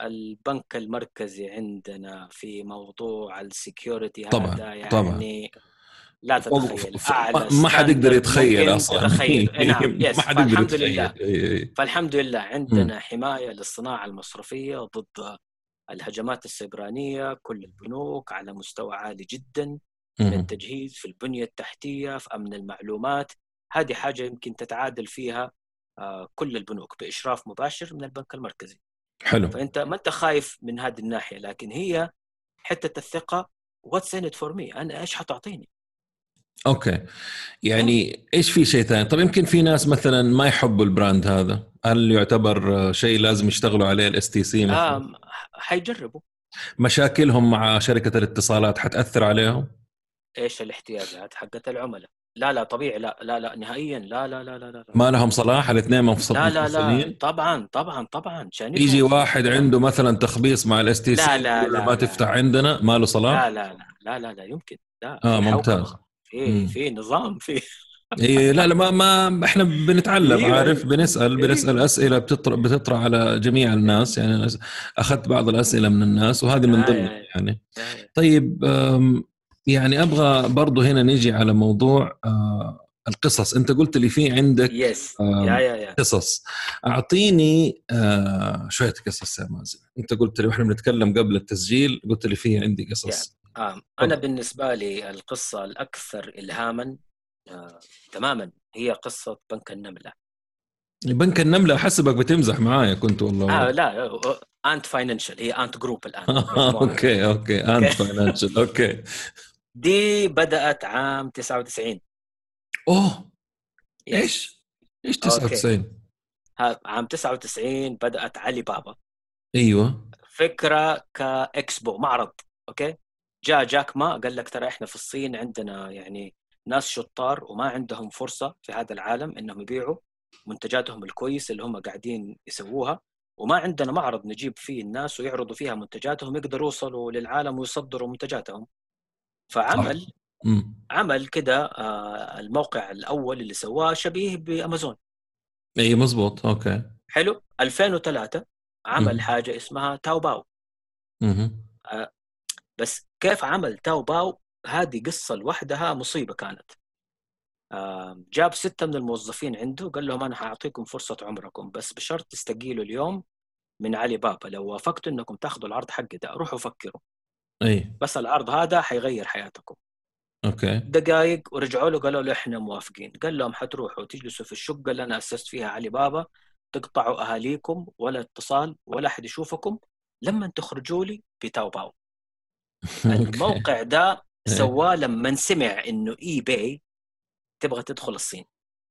البنك المركزي عندنا في موضوع السكيورتي طبعا هذا طبعا. يعني لا فوق تتخيل، ف... أعلى ما حد يقدر ستاندرد يتخيل ممكن اصلا. تتخيل. نعم، ما يس. حد يقدر فالحمد يتخيل. لله إيه. فالحمد لله مم. عندنا حماية للصناعة المصرفية ضد الهجمات السيبرانية. كل البنوك على مستوى عالي جدا من مم. التجهيز في البنية التحتية، في أمن المعلومات. هذه حاجة يمكن تتعادل فيها كل البنوك بإشراف مباشر من البنك المركزي. حلو. فأنت ما أنت خايف من هذه الناحية. لكن هي حتة الثقة. what's in it for me؟ أنا إيش حتعطيني؟ اوكي. يعني ايش في شيء ثاني؟ طب يمكن في ناس مثلا ما يحبوا البراند هذا، هل يعتبر شيء لازم يشتغلوا عليه الاس تي سي مثلا؟ آه، حيجربوا. مشاكلهم مع شركة الاتصالات حتأثر عليهم؟ إيش الاحتياجات حقت العملاء؟ لا لا طبيعي، لا لا لا نهائيا، لا لا لا لا لا ما لهم صلاح الاثنين لا لا لا منفصلين؟ طبعا طبعا طبعا يجي شانبهم في في واحد الكلام. عنده مثلا تخبيص مع الاس تي سي لا يقول لا له ما لا لا تفتح عندنا، ما له لا صلاح؟ لا لا لا لا لا يمكن. لا، اه في ممتاز. حوكمة، في مم. في نظام، في إيه لا لا ما ما احنا بنتعلم، ايوه عارف، ايوه بنسأل بنسأل ايوه أسئلة بتطرح بتطرح على جميع الناس. يعني أنا أخذت بعض الأسئلة من الناس وهذه من آه ضمنها يا يعني. يا طيب أم، يعني أبغى برضو هنا نيجي على موضوع آه، القصص. أنت قلت لي في عندك يس يا آم، يا يا قصص. أعطيني آه، شوية قصص يا مازن. أنت قلت لي وإحنا بنتكلم قبل التسجيل، قلت لي في عندي يا قصص. آه. أنا تفضل. بالنسبة لي القصة الأكثر إلهاما آه تماما هي قصة بنك النملة. بنك النملة، حسبك بتمزح معايا كنت والله. آه لا، أنت فاينانشال، هي أنت جروب الآن، مجموعة. اوكي اوكي أوكي. انت فاينانشال اوكي. دي بدأت عام تسعة وتسعين. اوه. يس. ايش ايش أوكي. تسعة وتسعين؟ ها- عام تسعة وتسعين بدأت علي بابا. ايوه. فكره كاكسبو، معرض. اوكي، جاء جاك ما قال لك ترى احنا في الصين عندنا يعني ناس شطار وما عندهم فرصه في هذا العالم انهم يبيعوا منتجاتهم الكويسه اللي هم قاعدين يسووها، وما عندنا معرض نجيب فيه الناس ويعرضوا فيها منتجاتهم يقدروا يوصلوا للعالم ويصدروا منتجاتهم. صح. فعمل امم. عمل كده آه، الموقع الأول اللي سواه شبيه بأمازون. اي مزبوط. اوكي. حلو. ألفين وثلاثة عمل امم. حاجة اسمها تاو باو. امم. آه، بس كيف عمل تاو باو؟ هذه قصة لوحدها مصيبة كانت. آه، جاب ستة من الموظفين عنده، قال لهم أنا هأعطيكم فرصة عمركم بس بشرط تستقيلوا اليوم من علي بابا، لو وافقتوا أنكم تاخذوا العرض حقي ده روحوا فكروا، اي. بس العرض هذا حيغير حياتكم. اوكي. دقائق ورجعوا له قالوا له احنا موافقين. قال لهم حتروحوا تجلسوا في الشقه اللي انا اسست فيها علي بابا، تقطعوا اهاليكم ولا اتصال ولا احد يشوفكم لما تخرجوا لي بتاو باو. اوكي. الموقع ده ايه. سواه لما سمع انه اي باي تبغى تدخل الصين.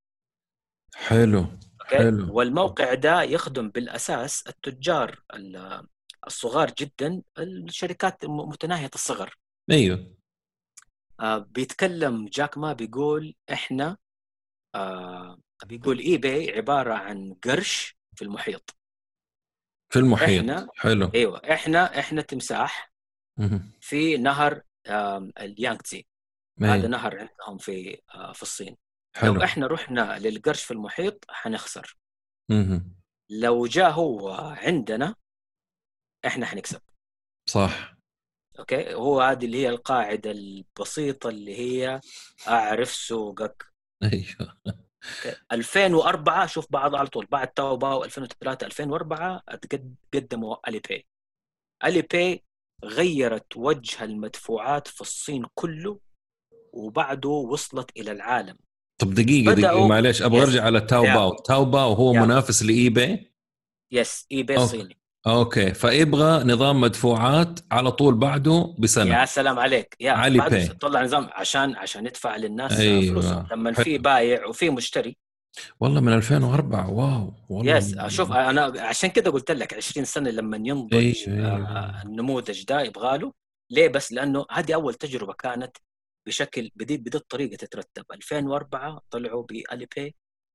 حلو. اوكي، حلو. والموقع ده يخدم بالاساس التجار ال- الصغار جدا، الشركات متناهيه الصغر. ايوه. آه بيتكلم جاك ما بيقول احنا آه بيقول اي باي عباره عن قرش في المحيط. في المحيط. احنا حلو. ايوه احنا احنا تمساح مهم. في نهر آم، اليانغتزي. هذا ايوه. نهر عندهم في آه في الصين. لو حلو. احنا رحنا للقرش في المحيط حنخسر، مهم. لو جاء هو عندنا احنا حنكسب. صح. اوكي، هو هذه اللي هي القاعده البسيطه اللي هي اعرف سوقك. ايوه. اوكي، ألفين وأربعة شوف بعض على طول بعد تاو باو ألفين وثلاثة ألفين وأربعة أتقد- قدموا الي باي. الي باي غيرت وجه المدفوعات في الصين كله، وبعده وصلت الى العالم. طب دقيقة دقيقة بدأوا معلش، ابغى ارجع يس على تاو يا باو. تاو باو هو يا منافس لاي باي؟ يس اي باي اوكي. الصيني. اوكي، فيبغى نظام مدفوعات على طول بعده بسنة. يا سلام عليك، يا علي بعد باي. طلع نظام عشان عشان يدفع للناس فلوسهم ايوه. لما في حلو. بايع وفي مشتري. والله من ألفين وأربعة. واو والله. يس شوف انا عشان كده قلت لك عشرين سنة لما ينضج ايوه ايوه آه، ايوه. النموذج ده يبغى له. ليه؟ بس لانه هذه اول تجربة كانت بشكل بدي بدي الطريقة تترتب. ألفين وأربعة طلعوا بألي باي.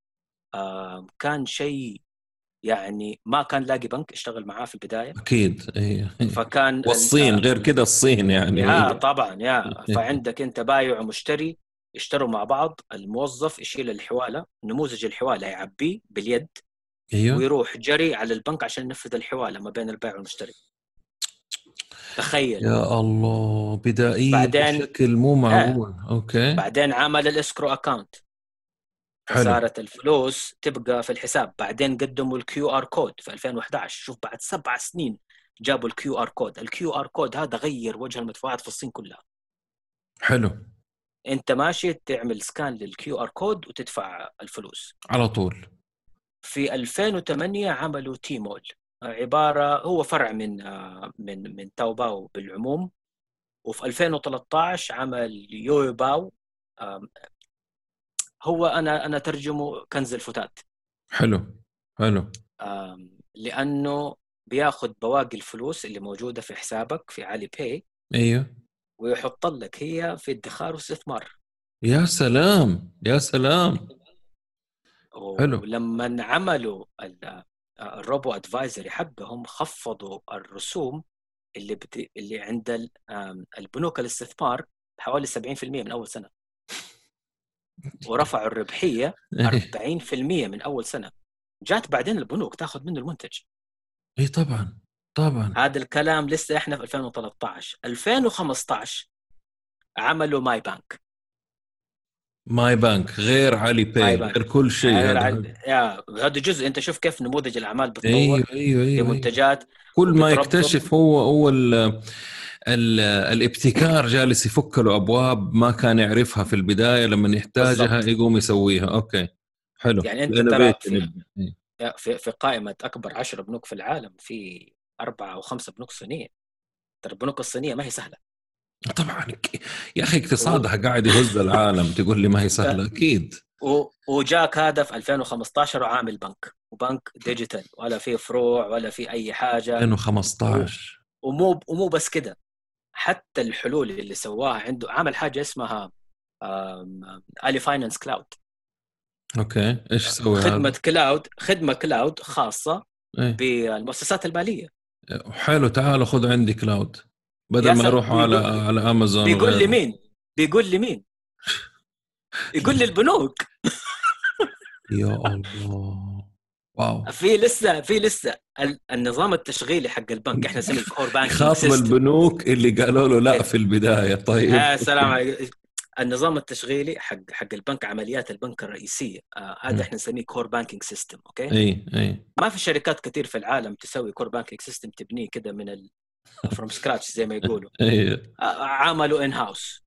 آه كان شيء يعني ما كان لاقي بنك اشتغل معاه في البداية. اكيد. ايوه. فكان ال والصين غير ال كده، الصين يعني يا ايوه. طبعا يا فعندك انت بايع ومشتري يشتروا مع بعض، الموظف يشيل الحوالة، نموذج الحوالة يعبيه باليد ايوه. ويروح جري على البنك عشان ينفذ الحوالة ما بين البائع والمشتري. تخيل. يا الله، بدائية بعدين بشكل مو اه معقول. اوكي. بعدين عمل الاسكرو اكاونت، حلو. فصارت الفلوس تبقى في الحساب. بعدين قدموا الكيو ار كود في ألفين وأحد عشر. شوف بعد سبع سنين جابوا الكيو ار كود. الكيو ار كود هذا غير وجه المدفوعات في الصين كلها. حلو. انت ماشي تعمل سكان للكيو ار كود وتدفع الفلوس. على طول. في ألفين وثمانية عملوا تي مول، عبارة هو فرع من من من تاو باو بالعموم. وفي ألفين وثلاثة عشر عمل يو باو. هو انا انا ترجمه كنز الفتات. حلو. حلو. لانه بياخذ بواقي الفلوس اللي موجوده في حسابك في علي باي ايوه. ويحط لك هي في ادخار واستثمار. يا سلام يا سلام. حلو. ولما عملوا الروبو ادفايزري حقهم خفضوا الرسوم اللي بت... اللي عند ال- آم، البنوك الاستثمار حوالي سبعين بالمئة من اول سنه، ورفعوا الربحيه أربعين بالمئة من اول سنه. جات بعدين البنوك تاخذ منه المنتج. اي طبعا. طبعا. هذا الكلام لسه احنا في ألفين وثلاثة عشر. ألفين وخمسة عشر عملوا ماي بانك. ماي بانك غير علي باي ماي غير بانك كل شيء هذا. يا هذا جزء. انت شوف كيف نموذج الاعمال ايوه بتطور ايوه في ايوه ايوه. منتجات كل ما وبتربط. يكتشف هو هو ال ال الابتكار جالس يفك له ابواب ما كان يعرفها في البدايه، لما يحتاجها بالضبط. يقوم يسويها. اوكي. حلو. يعني انت ترى الانوفيشن في يبدا. إيه. في في قائمه اكبر عشر بنوك في العالم في اربعه او خمسه بنوك صينيه. ترى البنوك الصينيه ما هي سهله. طبعا ك- يا اخي و... اقتصادها قاعد يهز العالم، تقول لي ما هي سهله؟ اكيد. و... وجاك هذا في ألفين وخمسة عشر وعامل بنك وبنك ديجيتال ولا في فروع ولا في اي حاجه. ألفين وخمسطعش. ومو ومو بس كده، حتى الحلول اللي سواها عنده عمل حاجه اسمها آلي فاينانس كلاود. اوكي، ايش سوي هذا؟ خدمه كلاود، خدمه كلاود خاصه ايه؟ بالمؤسسات الماليه. حلو، تعالوا خذوا عندي كلاود بدل ما اروح على على امازون. بيقول لي مين بيقول لي مين يقول لي البنوك. يا الله، واو. في لسه في لسه النظام التشغيلي حق البنك احنا نسميه كور بانكينج خاطب سيستم. البنوك اللي قالوا له لا في البدايه. طيب آه سلام عليكم. النظام التشغيلي حق حق البنك، عمليات البنك الرئيسيه، آه هذا احنا نسميه كور بانكينج سيستم. اوكي، اي اي. ما في شركات كثير في العالم تسوي كور بانكينج سيستم، تبنيه كده من ال فروم سكراتش زي ما يقولوا. اي. آه عملوا ان هاوس،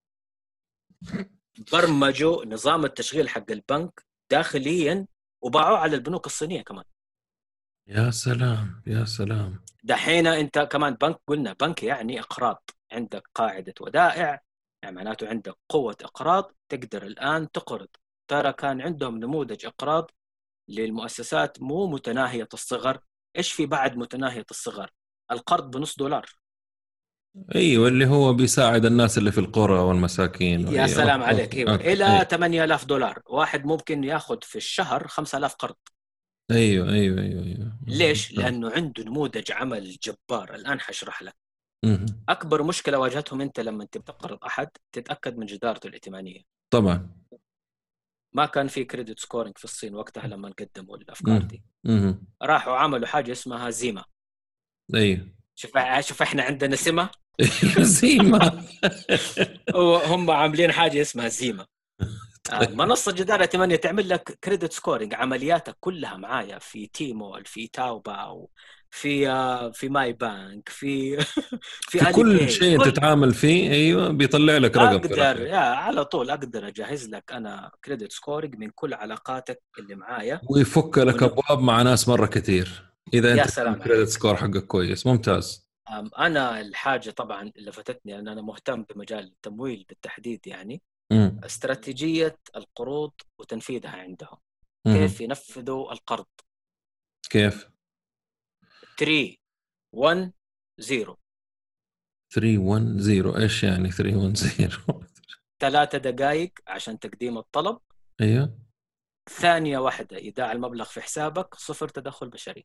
برمجوا نظام التشغيل حق البنك داخليا وباعوه على البنوك الصينيه كمان. يا سلام يا سلام. دحين انت كمان بنك، قلنا بنك يعني اقراض، عندك قاعده ودائع، يعني معناته عندك قوه اقراض، تقدر الان تقرض. ترى كان عندهم نموذج اقراض للمؤسسات مو متناهيه الصغر. ايش في بعد متناهيه الصغر؟ القرض بنص دولار. ايوه، اللي هو بيساعد الناس اللي في القرى والمساكين. يا سلام أوكي. عليك. ايوه، أوكي. الى أيوة. ثمانية آلاف دولار. واحد ممكن ياخذ في الشهر خمسة آلاف قرض. ايوه ايوه ايوه ايوه. ليش؟ لانه عنده نموذج عمل جبار. الان حشرح لك. مم. اكبر مشكله واجهتهم انت لما انت بتقرض احد، تتاكد من جدارته الائتمانيه. طبعا ما كان في كريدت سكورينج في الصين وقتها لما قدموا الافكار مم. دي. مم. راحوا عملوا حاجه اسمها زيما. ايوه. شوف شوف احنا عندنا سمه، زيما. هم عاملين حاجه اسمها زيما. منصه جدارة ائتمانيه تعمل لك كريدت سكورينج. عملياتك كلها معايا في تيمول، في تاوباو، في في ماي بانك، في في, في كل شيء كل... تتعامل فيه. ايوه، بيطلع لك رقم. اقدر يا على طول اقدر اجهز لك انا كريدت سكورينج من كل علاقاتك اللي معايا، ويفك لك ون... ابواب مع ناس مره كثير اذا يا انت الكريدت سكور حقك كويس. ممتاز. انا الحاجه طبعا اللي فتتني ان انا مهتم بمجال التمويل بالتحديد، يعني م. استراتيجيه القروض وتنفيذها عندهم. م. كيف ينفذوا القرض؟ كيف؟ ثلاثة واحد صفر. ثلاثة واحد صفر ايش يعني ثلاثة واحد صفر؟ ثلاثة دقائق عشان تقديم الطلب. ايوه. ثانية واحدة إيداع المبلغ في حسابك، صفر تدخل بشري.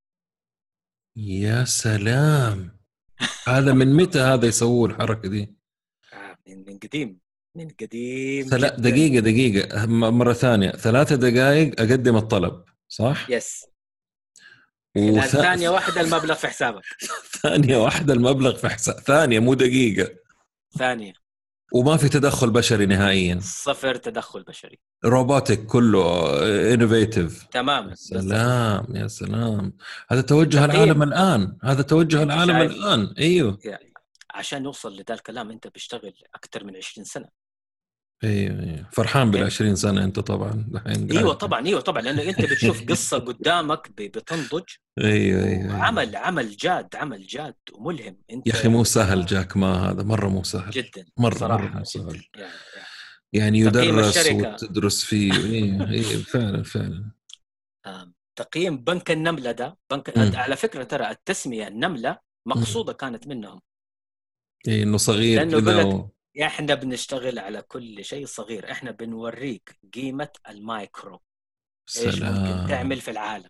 يا سلام. هذا من متى هذا يسووا الحركة دي؟ آه من من قديم من قديم ثلا... جدا. دقيقة دقيقة مرة ثانية. ثلاثة دقائق أقدم الطلب، صح؟ يس. وث... ثانية واحدة المبلغ في حسابك. ثانية واحدة المبلغ في حساب. ثانية مو دقيقة. ثانية. وما في تدخل بشري نهائيا. صفر تدخل بشري. روبوتك كله انوفيتيف. تمام. يا سلام يا سلام. هذا توجه العالم الآن. هذا توجه العالم شايف. الآن. أيوه. يعني عشان نوصل لذا الكلام أنت بيشتغل أكثر من عشرين سنة. ايوه ايوه. فرحان بالعشرين سنة انت طبعا دحين. ايوه طبعا ايوه طبعا لانه انت بتشوف قصة قدامك بتنضج. ايوه ايوه. عمل عمل جاد عمل جاد وملهم. انت يا اخي مو سهل جاك، ما هذا مرة مو سهل جدا مرة مرة مو سهل. يعني, يعني يدرس وتدرس فيه. ايوه ايوه فعلا فعلا. تقييم بنك النملة ده بنك م. على فكرة ترى التسمية النملة مقصودة م. كانت منهم. ايه انه صغير كذا و... احنا بنشتغل على كل شيء صغير. احنا بنوريك قيمة المايكرو. سلام. ايش ممكن تعمل في العالم.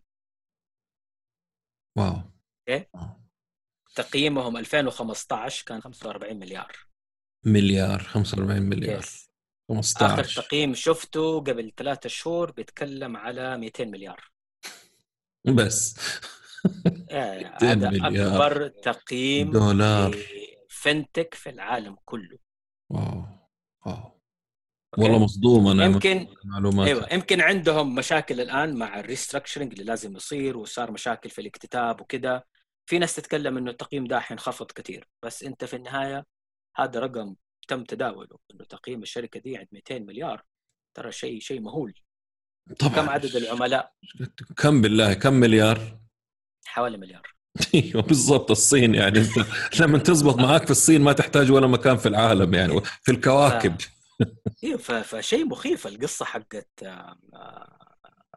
واو. ايه تقييمهم ألفين وخمسة عشر كان خمسة وأربعين مليار. مليار خمسة وأربعين مليار. يس. خمسة عشر. آخر تقييم شفته قبل ثلاثة شهور بيتكلم على مئتين مليار بس. هذا أكبر تقييم دولار فنتك في العالم كله. واو واو. والله مصدوم أنا. يمكن معلومات. أيوة يمكن عندهم مشاكل الآن مع الريستراكشرنج اللي لازم يصير، وصار مشاكل في الاكتتاب وكده. في ناس تتكلم إنه التقييم ده حينخفض كتير، بس أنت في النهاية هذا رقم تم تداوله، إنه تقييم الشركة دي عند مئتين مليار. ترى شيء شيء مهول. طبعا. كم عدد العملاء؟ كم بالله كم مليار؟ حوالي مليار. ايوه بالضبط. الصين يعني انت لما تزبط معاك في الصين ما تحتاج ولا مكان في العالم يعني في الكواكب. ف... ايوه ف... فشيء مخيف القصه حقت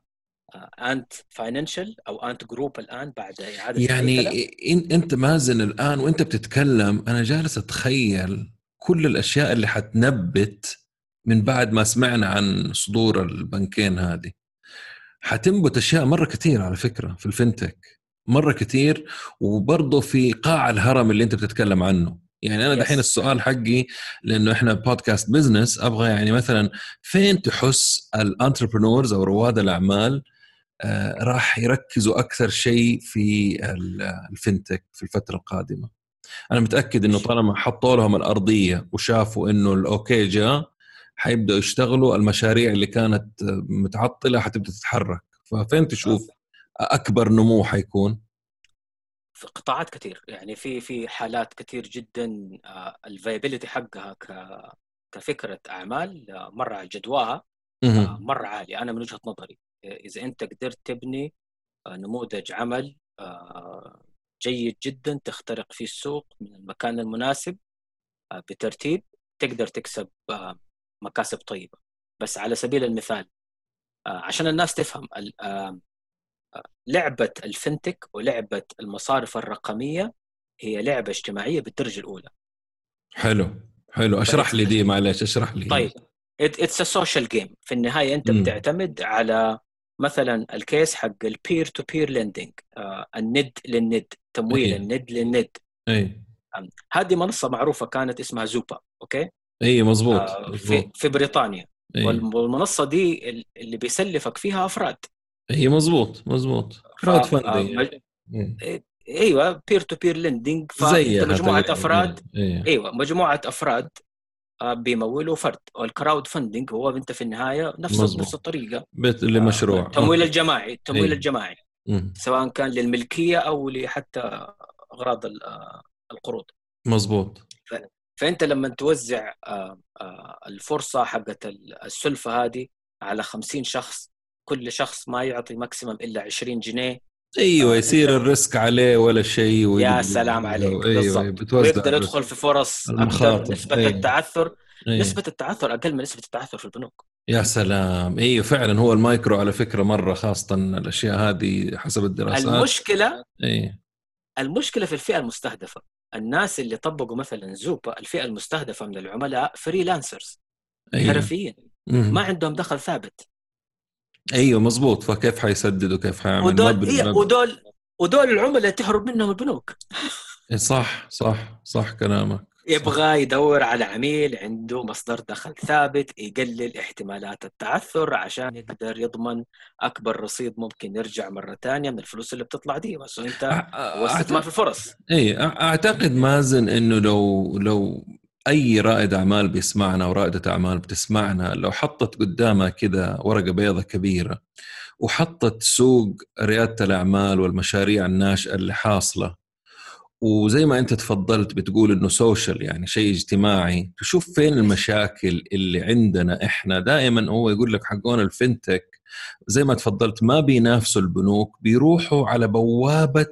أنت فاينانشال أو أنت جروب الآن بعد إعادة يعني الهيكلة. إن أنت مازن الآن وأنت بتتكلم أنا جالس أتخيل كل الأشياء اللي حتنبت من بعد ما سمعنا عن صدور البنكين هذه. حتنبت أشياء مرة كتير على فكرة في الفنتك، مرة كتير، وبرضه في قاع الهرم اللي أنت بتتكلم عنه. يعني أنا دحين يس. السؤال حقي، لأنه إحنا بودكاست بيزنس، أبغى يعني مثلا فين تحس الانتربرنورز أو رواد الأعمال آه راح يركزوا أكثر شيء في الفنتك في الفترة القادمة؟ أنا متأكد إنه طالما حطوا لهم الأرضية وشافوا إنه الأوكي جاء، حيبدأوا يشتغلوا، المشاريع اللي كانت متعطلة حتبدأ تتحرك. ففين تشوف أكبر نمو حيكون؟ في قطاعات كثير، يعني في في حالات كثير جدا الفايبيليتي حقها كفكرة أعمال مرة على جدواها مرة عالي. أنا من وجهة نظري إذا أنت قدرت تبني نموذج عمل جيد جدا تخترق فيه السوق من المكان المناسب بترتيب، تقدر تكسب مكاسب طيبة. بس على سبيل المثال عشان الناس تفهم، لعبة الفنتك ولعبة المصارف الرقمية هي لعبة اجتماعية بالدرجة الأولى. حلو حلو، أشرح لي دي، معلش اشرح لي. طيب it's a social game. في النهاية أنت م. بتعتمد على مثلا الكيس حق البير تو بير ليندينج، الند للند، تمويل. أيه. الند للند. أي. هذه منصة معروفة كانت اسمها زوبا. أوكي. أي مزبوط. آه في في بريطانيا. أيه. والمنصة دي اللي بيسلفك فيها أفراد. هي مزبوط مزبوط كراود فاندنج. ايوه بير تو بير ليندينج. فانت مجموعه افراد. أيه. ايوه مجموعه افراد بيمولوا فرد. والكراود فاندنج هو انت في النهايه نفس مزبوط. نفس الطريقه لمشروع التمويل الجماعي. التمويل أيه. الجماعي م. سواء كان للملكيه او لحتى اغراض القروض. مزبوط. فانت لما توزع الفرصه حقت السلفه هذه على خمسين شخص، كل شخص ما يعطي ماكسيمم الا عشرين جنيه. ايوه يصير الريسك عليه ولا شيء. يا سلام عليك. أيوة. بالضبط. ويقدر يدخل في فرص اكثر. نسبه أيوة. التعثر أيوة. نسبه التعثر اقل من نسبه التعثر في البنوك. يا سلام. ايوه فعلا هو المايكرو على فكره مره، خاصه الاشياء هذه حسب الدراسات. المشكله أيوة. المشكله في الفئه المستهدفه. الناس اللي طبقوا مثلا زوبا، الفئه المستهدفه من العملاء فريلانسرز. أيوة. حرفيين ما عندهم دخل ثابت. ايوه مزبوط. فكيف حيسددوا؟ كيف حيعمل؟ ودول إيه ودول ودول العملاء تهرب منهم البنوك. صح صح صح كلامك. يبغى يدور على عميل عنده مصدر دخل ثابت يقلل احتمالات التعثر عشان يقدر يضمن اكبر رصيد ممكن يرجع مره ثانيه من الفلوس اللي بتطلع دي. بس انت هو استثمار في الفرص. اي اعتقد مازن انه لو لو اي رائد اعمال بيسمعنا او رائده اعمال بتسمعنا، لو حطت قدامها كذا ورقه بيضة كبيره وحطت سوق رياده الاعمال والمشاريع الناشئه اللي حاصله، وزي ما انت تفضلت بتقول انه سوشيال يعني شيء اجتماعي، تشوف فين المشاكل اللي عندنا احنا. دائما هو يقول لك حقون الفنتك زي ما تفضلت ما بينافسوا البنوك، بيروحوا على بوابة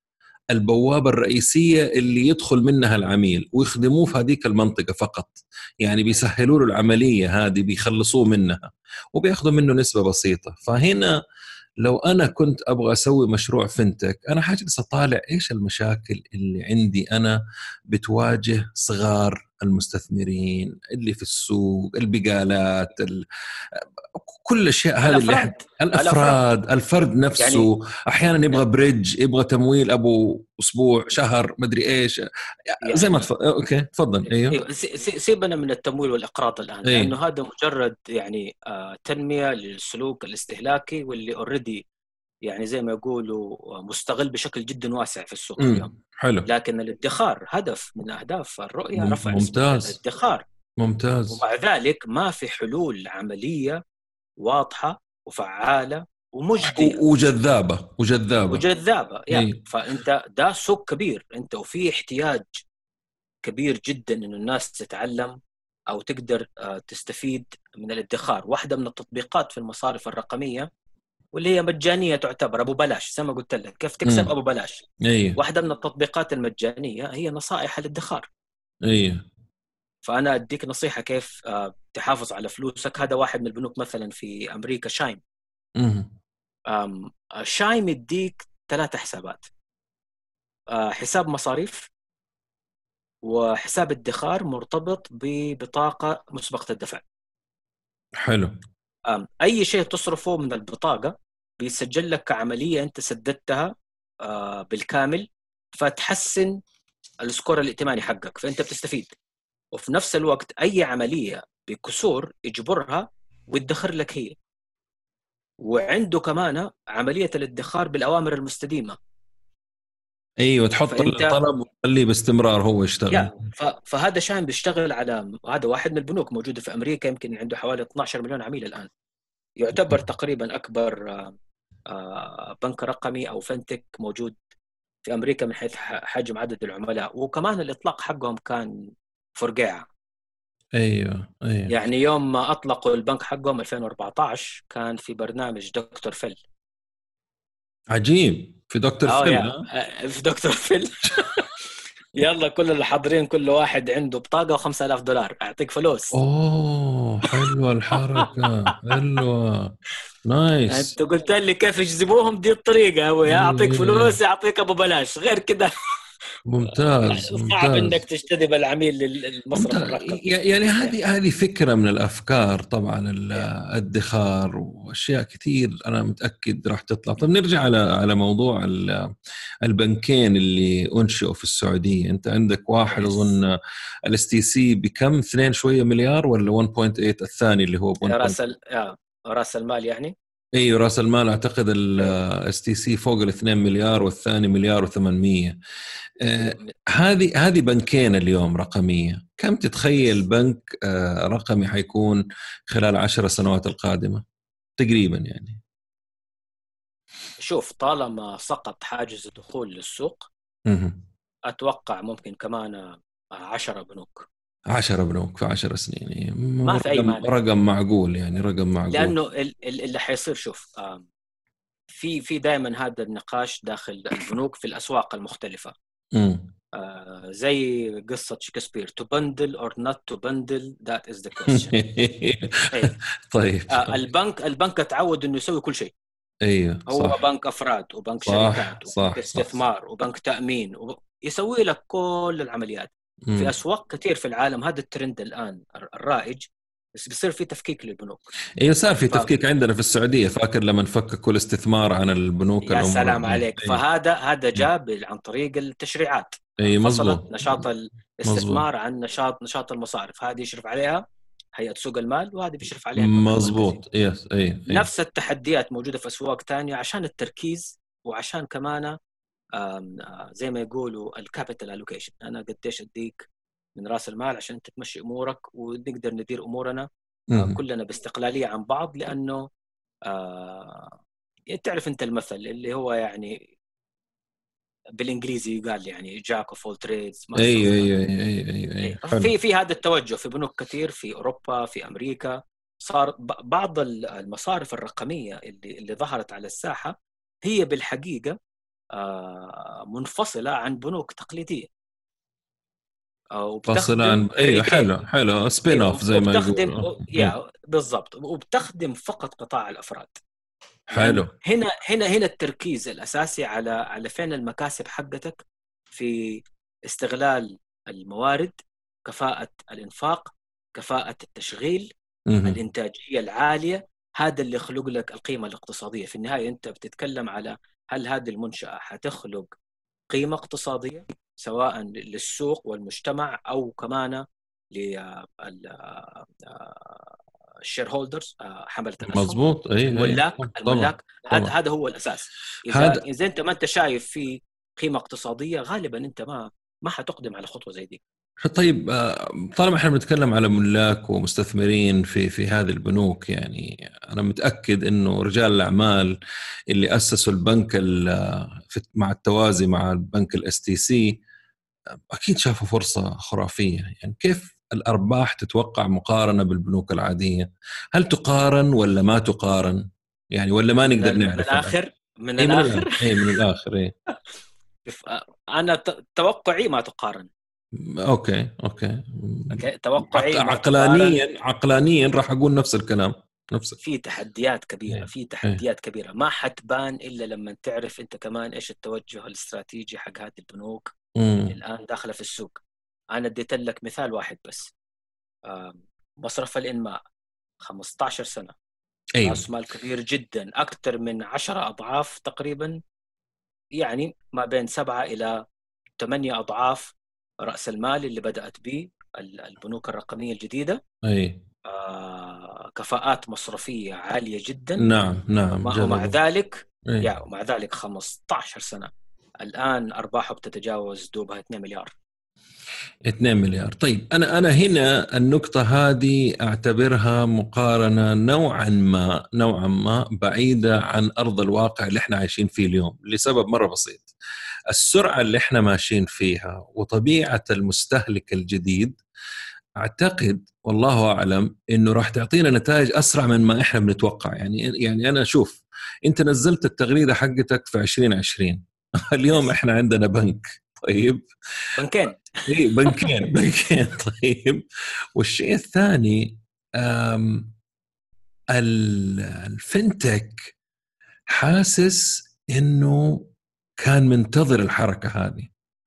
البوابة الرئيسية اللي يدخل منها العميل ويخدموه في هذيك المنطقة فقط. يعني بيسهلوا له العملية هذه، بيخلصوه منها وبياخذوا منه نسبة بسيطة. فهنا لو أنا كنت أبغى أسوي مشروع فنتك، أنا حاجلس أطالع إيش المشاكل اللي عندي أنا بتواجه صغار المستثمرين اللي في السوق، البقالات، كل الأشياء هذه اللي إحنا الأفراد، الفرد نفسه يعني أحيانا يبغى بريدج، يبغى تمويل أبو أسبوع شهر مدري إيش يعني زي ما تفضل. أوكي تفضل. أيوه سيبنا من التمويل والإقراض الآن. أيوه. لأنه هذا مجرد يعني تنمية للسلوك الاستهلاكي واللي أوريدي يعني زي ما يقولوا مستغل بشكل جدا واسع في السوق اليوم. حلو. لكن الادخار هدف من أهداف الرؤية، رفع ممتاز. الادخار. ممتاز. ومع ذلك ما في حلول عملية واضحة وفعالة ومجدية وجذابة وجذابة وجذابة يعني. فأنت ده سوق كبير أنت، وفي احتياج كبير جدا إنه الناس تتعلم أو تقدر تستفيد من الادخار. واحدة من التطبيقات في المصارف الرقمية واللي هي مجانية تعتبر أبو بلاش، زي ما قلت لك كيف تكسب م. أبو بلاش. أيه. واحدة من التطبيقات المجانية هي نصائح الادخار. أيه. فأنا أديك نصيحة كيف تحافظ على فلوسك. هذا واحد من البنوك مثلا في أمريكا، شاين. م. شايم يديك ثلاثة حسابات، حساب مصاريف وحساب ادخار مرتبط ببطاقة مسبقة الدفع. حلو. أي شيء تصرفه من البطاقة بيسجل لك كعملية أنت سددتها بالكامل، فتحسن السكور الائتماني حقك، فأنت بتستفيد. وفي نفس الوقت أي عملية بكسور يجبرها ويدخر لك هي. وعنده كمان عملية الادخار بالأوامر المستديمة. ايوه، تحط الطلب وتخليه باستمرار هو يشتغل. فهذا شان بيشتغل على هذا واحد من البنوك موجودة في أمريكا، يمكن عنده حوالي اثنا عشر مليون عميل الآن. يعتبر تقريبا أكبر بنك رقمي أو فنتك موجود في أمريكا من حيث حجم عدد العملاء. وكمان الإطلاق حقهم كان فرقعة. ايوه ايوه، يعني يوم ما أطلقوا البنك حقهم ألفين وأربعة عشر كان في برنامج دكتور فيل. عجيب، في دكتور آه فيل. يا في دكتور فيل. يلا كل اللي حاضرين كل واحد عنده بطاقة وخمسة آلاف دولار أعطيك فلوس. أوه حلوة الحركة. حلوة، نايس. أنت قلت لي كيف يجذبوهم دي الطريقة، هو يعطيك فلوس يعطيك أبو بلاش، غير كده ممتاز صعب ممتاز. إنك تجتذب العميل للمصرف الرقمي. يعني هذه هذه فكرة من الأفكار طبعا، الادخار وأشياء كثير أنا متأكد راح تطلع. طب نرجع على على موضوع البنكين اللي أنشئوا في السعودية. أنت عندك واحد أظن الاس تي سي بكم، اثنين شوية مليار ولا واحد فاصلة ثمانية، الثاني اللي هو راس ال... راس المال يعني. ايوه راس المال، اعتقد الاس تي سي فوق الاثنين مليار والثاني مليار وثمانمية. آه هذه هذه بنكين اليوم رقمية. كم تتخيل بنك آه رقمي حيكون خلال عشر سنوات القادمة تقريبا يعني؟ شوف، طالما سقط حاجز الدخول للسوق م- اتوقع ممكن كمان عشرة بنوك. عشرة بنوك في عشر سنين، ما في أي مانع. رقم معقول يعني، رقم معقول. لأنه اللي حيصير، شوف، في في دائما هذا النقاش داخل البنوك في الأسواق المختلفة. م. آه زي قصة شكسبير to bundle or not to bundle that is the question. أيه. طيب آه البنك البنك تعود إنه يسوي كل شيء. ايوه هو صح. بنك أفراد وبنك صح شركات صح وبنك استثمار صح. وبنك تأمين وب... يسوي لك كل العمليات. م. في أسواق كثير في العالم هذا الترند الآن الرائج، بس بيصير في تفكيك للبنوك. ايوه صار في ف... تفكيك عندنا في السعوديه. فاكر لما نفككوا الاستثمار عن البنوك يا العمر. سلام عليك. أيوه. فهذا هذا جاب عن طريق التشريعات. اي فصلت مزبوط. نشاط الاستثمار عن نشاط نشاط المصارف. هذه يشرف عليها هيئة سوق المال، وهذه بيشرف عليها مزبوط. يس اي أي. نفس التحديات موجودة في أسواق تانية عشان التركيز، وعشان كمان زي ما يقولوا الكابيتال الوكيشن. أنا قديش أديك من رأس المال عشان أنت تمشي أمورك ونقدر ندير أمورنا آه كلنا باستقلالية عن بعض. لأنه آه تعرف أنت المثل اللي هو يعني بالإنجليزي يقال يعني جاك اوف اول تريدز. أيوة أيوة أيوة أيوة أيوة. في في هذا التوجه في بنوك كثير في أوروبا في أمريكا. صار بعض المصارف الرقمية اللي اللي ظهرت على الساحة هي بالحقيقة آه منفصلة عن بنوك تقليدية. فصل عن ايوه حلو حلو سبين اوف زي ما يقولوا. يا بالضبط. وبتخدم فقط قطاع الافراد. حلو. هنا هنا هنا التركيز الاساسي على على فين المكاسب حقتك في استغلال الموارد، كفاءة الانفاق، كفاءة التشغيل، م- الانتاجية العالية. هذا اللي يخلق لك القيمة الاقتصادية. في النهاية انت بتتكلم على هل هذه المنشأة حتخلق قيمة اقتصادية سواء للسوق والمجتمع أو كمان للشير هولدرز حملة الأسهم. مظبوط. أي الملاك الملاك هذا هذا هو الأساس. إذا إذا أنت ما أنت شايف في قيمة اقتصادية غالبا أنت ما ما حتقدم على خطوة زي دي. طيب طالما احنا بنتكلم على ملاك ومستثمرين في في هذه البنوك، يعني انا متاكد انه رجال الاعمال اللي اسسوا البنك مع التوازي مع البنك الاس تي سي اكيد شافوا فرصه خرافيه. يعني كيف الارباح تتوقع مقارنه بالبنوك العاديه؟ هل تقارن ولا ما تقارن يعني، ولا ما نقدر من نعرف؟ الاخر من إيه الاخر اي من الاخر اي انا توقعي ما تقارن. اوكي اوكي اوكي توقعي عقلانيا عقلانيا راح اقول نفس الكلام. نفس في تحديات كبيرة إيه. في تحديات كبيرة ما حتبان إلا لما تعرف أنت كمان إيش التوجه الاستراتيجي حق هذه البنوك مم. الآن داخلة في السوق. أنا اديت لك مثال واحد بس، مصرف الإنماء خمسة عشر سنة، أيوه. رأس مال كبير جدا، أكثر من عشرة أضعاف تقريبا، يعني ما بين سبعة إلى ثمانية أضعاف رأس المال اللي بدأت به البنوك الرقمية الجديدة. أي. آه، كفاءات مصرفية عالية جدا. نعم نعم ومع, ومع جربوا. ذلك أي. يعني ومع ذلك خمسة عشر سنة الآن أرباحه بتتجاوز دوبها اثنين مليار. اثنين مليار. طيب أنا أنا هنا النقطة هذه أعتبرها مقارنة نوعا ما نوعا ما بعيدة عن أرض الواقع اللي احنا عايشين فيه اليوم، لسبب مرة بسيط. السرعة اللي احنا ماشيين فيها وطبيعة المستهلك الجديد، أعتقد والله أعلم إنه راح تعطينا نتائج أسرع من ما إحنا بنتوقع. يعني يعني أنا أشوف أنت نزلت التغريدة حقتك في عشرين عشرين اليوم إحنا عندنا بنك. طيب بنكين. إيه بنكين بنكين طيب. والشيء الثاني الفنتك حاسس إنه كان منتظر الحركة هذه،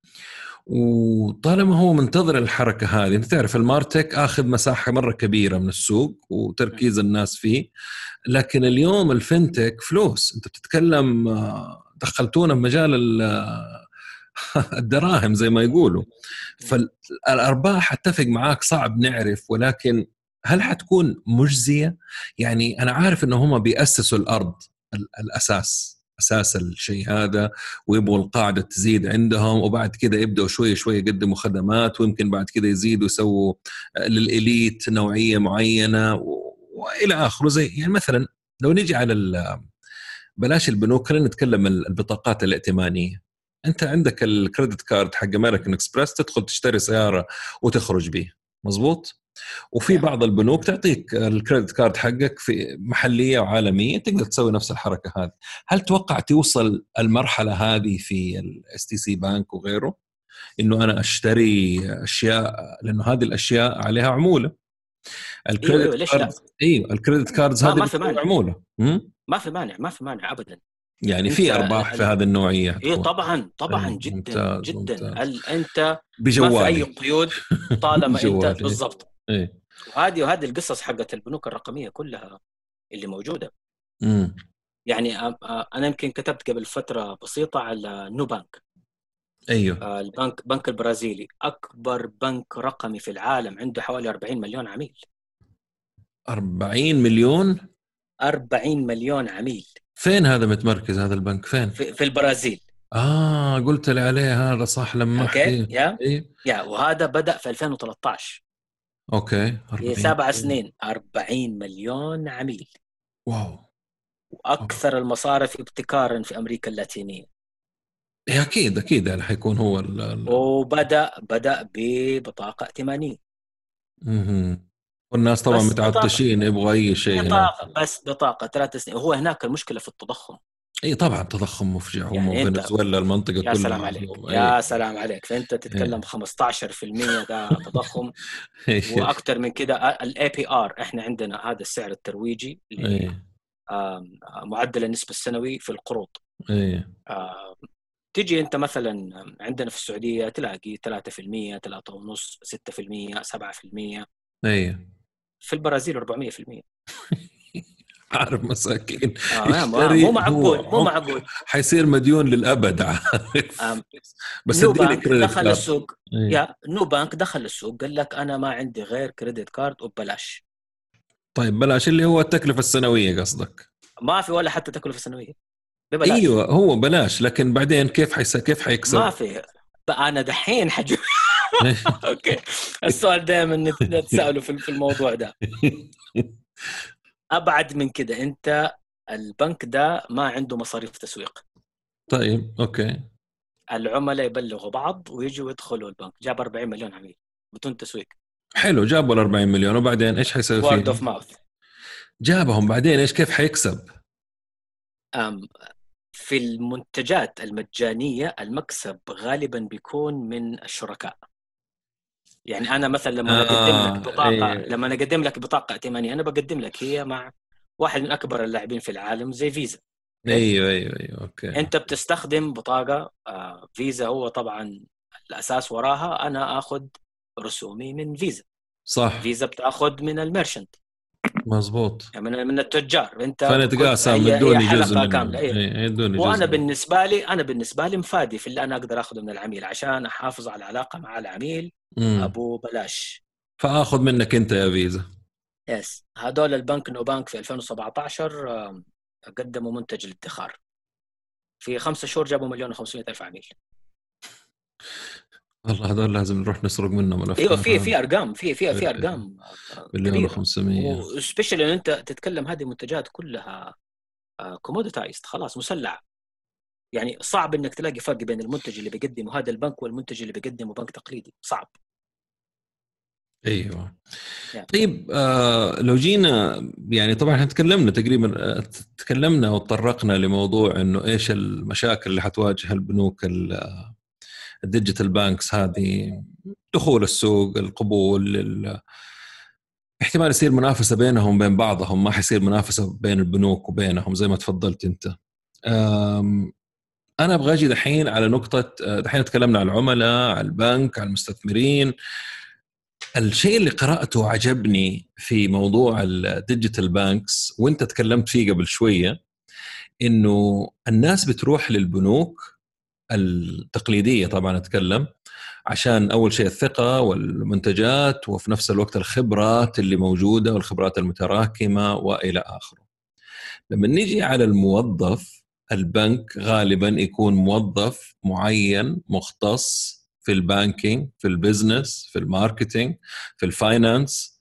وطالما هو منتظر الحركة هذه، انت تعرف المارتك اخذ مساحة مرة كبيرة من السوق وتركيز الناس فيه، لكن اليوم الفنتك فلوس. انت بتتكلم دخلتونا بمجال الدراهم زي ما يقولوا. فالارباح اتفق معاك صعب نعرف، ولكن هل حتكون مجزية؟ يعني انا عارف انه هم بيأسسوا الارض الاساس أساس الشيء هذا، ويبغوا القاعدة تزيد عندهم، وبعد كده يبدأوا شوية شوية يقدموا خدمات، ويمكن بعد كده يزيدوا يسووا للإليت نوعية معينة وإلى آخره. زي يعني مثلا لو نيجي على بلاش البنوك، خلينا نتكلم البطاقات الائتمانية. أنت عندك الكريدت كارد حق أمريكان إكسبرس، تدخل تشتري سيارة وتخرج به، مظبوط؟ وفي بعض البنوك تعطيك الكريدت كارد حقك في محلية وعالمية، تقدر تسوي نفس الحركة هذه. هل توقع توصل المرحلة هذه في الاس تي سي بانك وغيره، إنه أنا أشتري أشياء، لأنه هذه الأشياء عليها عمولة؟ ايوه الكريدت ايوه ليش لا؟ كاردز ايوه الكريدت كاردز ما هذه ما في مانع، عمولة. ما في مانع ما في مانع ابدا. يعني انت في أرباح في ال... هذه النوعية ايه تكون. طبعا طبعا أيه جدا ممتاز جدا. ممتاز. ال... انت ما في اي بجوالي قيود طالما انت بجوالي. بالضبط. ايه. وهذه وهذه القصص حقت البنوك الرقميه كلها اللي موجوده. امم يعني انا يمكن كتبت قبل فتره بسيطه على نو بانك. ايوه. البنك بنك البرازيلي اكبر بنك رقمي في العالم، عنده حوالي أربعين مليون عميل. أربعين مليون؟ أربعين مليون عميل. فين هذا متمركز هذا البنك فين؟ في, في البرازيل. اه قلت لي عليه هذا صح لما اوكي احكي. يا ايه. يا وهذا بدأ في ألفين وثلاثة عشر. اوكي في أربعين. سبع سنين أربعين مليون عميل. واو. واكثر المصارف ابتكارا في امريكا اللاتينيه. إيه اكيد اكيد يعني حيكون هو ال ال وبدا بدا ببطاقه ائتمانيه. اها. والناس طبعا بس بطاقه متعطشين يبغوا اي شيء هناك. بطاقه بس بطاقه ثلاث سنين. وهو هناك المشكله في التضخم. اي طبعا تضخم مفجع، هم يعني انت فنزويلا المنطقه يا كلها سلام عليك عندهم. يا اي. سلام عليك. فانت تتكلم اي. خمسة عشر بالمئة ده تضخم. واكثر من كده الاي بي ار، احنا عندنا هذا السعر الترويجي لمعدل النسبه السنوي في القروض. اي. تيجي انت مثلا عندنا في السعوديه تلاقي ثلاثة بالمئة ثلاثة ونص ستة بالمئة سبعة بالمئة. اي. في البرازيل أربعمئة بالمئة. عارف مساكين آه يشتري مو معقول مو معقول. حيصير مديون للابد عارف. آه بس نو اديني بانك كريدت دخل كارد. السوق. ايه. يا نو بانك دخل السوق قال لك انا ما عندي غير كريدت كارد وببلاش. طيب بلاش اللي هو التكلفه السنويه قصدك؟ ما في ولا حتى تكلفه سنويه، ببلاش. ايوه هو بلاش، لكن بعدين كيف حيس كيف حيكسب؟ ما في. انا دحين حجو اوكي. السؤال دائما نتساءله في الموضوع ده. ابعد من كده، انت البنك ده ما عنده مصاريف تسويق. طيب اوكي. العملاء يبلغوا بعض ويجوا يدخلوا البنك. جاب أربعين مليون عميل بدون تسويق. حلو جابوا ال أربعين مليون، وبعدين ايش حيسوي word of فيهم؟ mouth. جابهم بعدين ايش كيف حيكسب؟ أم في المنتجات المجانية المكسب غالبا بيكون من الشركاء. يعني أنا مثلا لما آه أقدم لك بطاقة إيه. لما أقدم لك بطاقة ائتمانية، أنا بقدم لك هي مع واحد من اكبر اللاعبين في العالم زي فيزا. ايوه ايوه ايوه اوكي. انت بتستخدم بطاقه آه فيزا، هو طبعا الاساس وراها انا اخذ رسومي من فيزا. صح. فيزا بتاخذ من الميرشنت، مظبوط، يعني من من التجار. انت فنتقاسم هي هي يدوني جزء حلقه منه. كامله. إيه. اي يدوني جزء وانا منه. بالنسبه لي انا بالنسبه لي مفادي في اللي انا اقدر اخذه من العميل عشان احافظ على العلاقه مع العميل. مم. ابو بلاش. فاخذ منك انت يا فيزا. يس. هذول البنك نو بانك في ألفين وسبعة عشر آم، قدموا منتج الادخار، في خمسة شهور جابوا مليون وخمسمائة ألف عميل. والله هذول لازم نروح نسرق منهم الافكار. ايوه في في ارقام في في في ارقام مليون كبيره، وخمسمية. وسبيشال ان انت تتكلم هذه منتجات كلها كوموديتايزد خلاص مسلع. يعني صعب انك تلاقي فرق بين المنتج اللي بيقدمه هذا البنك والمنتج اللي بيقدمه بنك تقليدي، صعب. ايوه. يعني. طيب آه لو جينا يعني طبعا احنا تكلمنا تقريبا آه، تكلمنا وتطرقنا لموضوع انه ايش المشاكل اللي حتواجه البنوك الديجيتال بانكس هذه، دخول السوق، القبول، ال- احتمال يصير منافسة بينهم بين بعضهم، ما حيصير منافسة بين البنوك وبينهم زي ما تفضلت انت. أم، انا ابغى اجي دحين على نقطة، دحين تكلمنا عن العملاء، على البنك، على المستثمرين. الشيء اللي قرأته وعجبني في موضوع الديجيتال بانكس وانت تكلمت فيه قبل شوية، انه الناس بتروح للبنوك التقليدية طبعا اتكلم عشان أول شيء الثقة والمنتجات، وفي نفس الوقت الخبرات اللي موجودة والخبرات المتراكمة وإلى آخره. لما نيجي على الموظف، البنك غالبا يكون موظف معين مختص في البانكينج، في البزنس، في الماركتينج، في الفاينانس.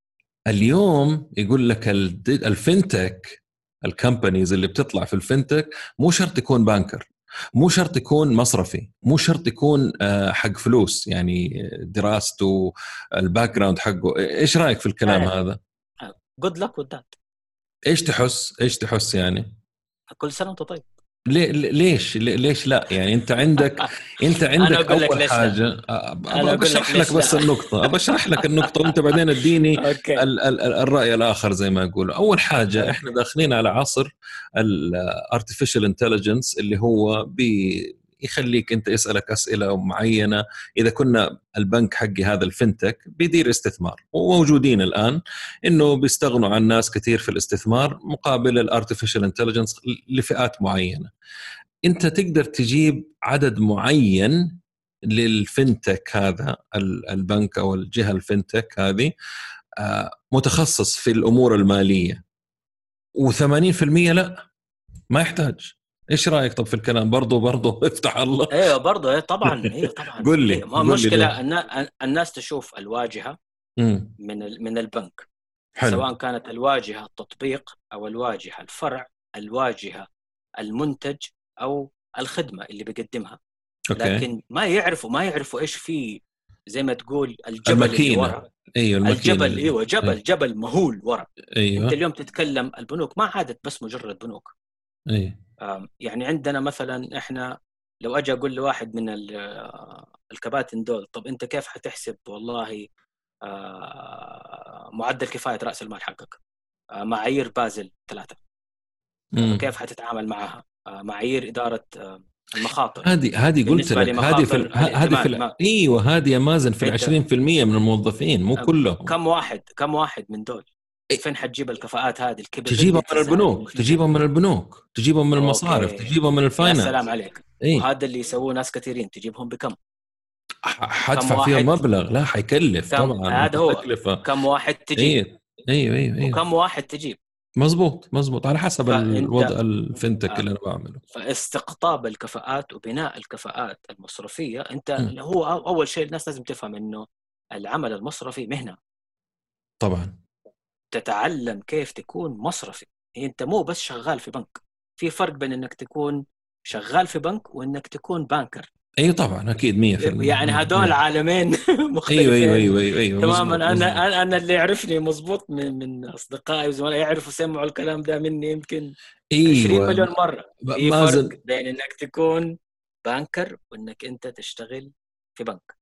اليوم يقول لك الفينتك، الكمبانيز اللي بتطلع في الفينتك مو شرط يكون بانكر، مو شرط يكون مصرفي، مو شرط يكون حق فلوس، يعني دراسته الباك جراوند حقه. ايش رايك في الكلام آه. هذا؟ good luck with that. ايش تحس ايش تحس يعني؟ كل سنه وانت طيب. ليه ليش ليش لا؟ يعني انت عندك انت عندك اول حاجه ابى اشرح لك بس النقطه ابى اشرح لك النقطه وانت بعدين اديني ال ال الراي الاخر زي ما يقولوا. اول حاجه احنا داخلين على عصر الارتفيشال انتليجنس اللي هو بيخليك انت يسالك اسئله معينه. اذا كنا البنك حقي هذا الفنتك بيدير استثمار، وموجودين الان انه بيستغنوا عن ناس كثير في الاستثمار مقابل الارتفيشال انتليجنس لفئات معينه. انت تقدر تجيب عدد معين للفنتك هذا، البنك او الجهه الفنتك هذه متخصص في الامور الماليه، وثمانين بالمئة لا ما يحتاج. ايش رايك طب في الكلام؟ برضو برضو افتح الله. ايوه برضو ايه طبعا ايوه طبعا. قل لي. إيه ما مشكله أن الناس تشوف الواجهه مم. من من البنك. حلو. سواء كانت الواجهه التطبيق او الواجهه الفرع، الواجهه المنتج او الخدمه اللي بيقدمها. أوكي. لكن ما يعرفوا ما يعرفوا ايش في زي ما تقول الجبل المكينة. اللي ورا. ايوه الجبل ايوه جبل أيوة. جبل مهول ورا. أيوة. انت اليوم تتكلم البنوك ما عادت بس مجرد بنوك. أيوة. يعني عندنا مثلا احنا لو اجي اقول لواحد من الكباتن دول طب انت كيف حتحسب والله معدل كفايه راس المال حقك، معايير بازل ثلاثة كيف حتتعامل معها، معايير اداره المخاطر. هذه هذه قلت لك هذه في هذه في ال... ايوه هذه مازن في العشرين في المية من الموظفين مو كلهم. كم واحد كم واحد من دول فين حتجيب الكفاءات هذه؟ تجيبها من البنوك، تجيبها من البنوك، تجيبها من المصارف، تجيبها من الفاينانس. يا سلام عليك. إيه؟ وهذا اللي يسووه ناس كثيرين. تجيبهم بكم؟ حدفع فيها مبلغ لا حيكلف طبعا. هذا هو تكلفة. كم واحد تجيب؟ ايوه ايوه ايوه, أيوه. وكم واحد تجيب؟ مظبوط مظبوط على حسب الوضع الفنتك آه. اللي انا بعمله. فاستقطاب الكفاءات وبناء الكفاءات المصرفية انت م. هو اول شيء الناس لازم تفهم انه العمل المصرفي مهنة. طبعا تتعلم كيف تكون مصرفي. انت مو بس شغال في بنك، في فرق بين انك تكون شغال في بنك وانك تكون بانكر. اي طبعا اكيد مية في المية. يعني هذول عالمين مختلفين. ايوه ايوه ايوه ايوه, أيوة تماما. انا مزبوط. انا اللي يعرفني مزبوط من من اصدقائي وزملائي يعرفوا سمعوا الكلام ده مني يمكن أيوة. عشرين مليون مره. في فرق بين انك تكون بانكر وانك انت تشتغل في بنك.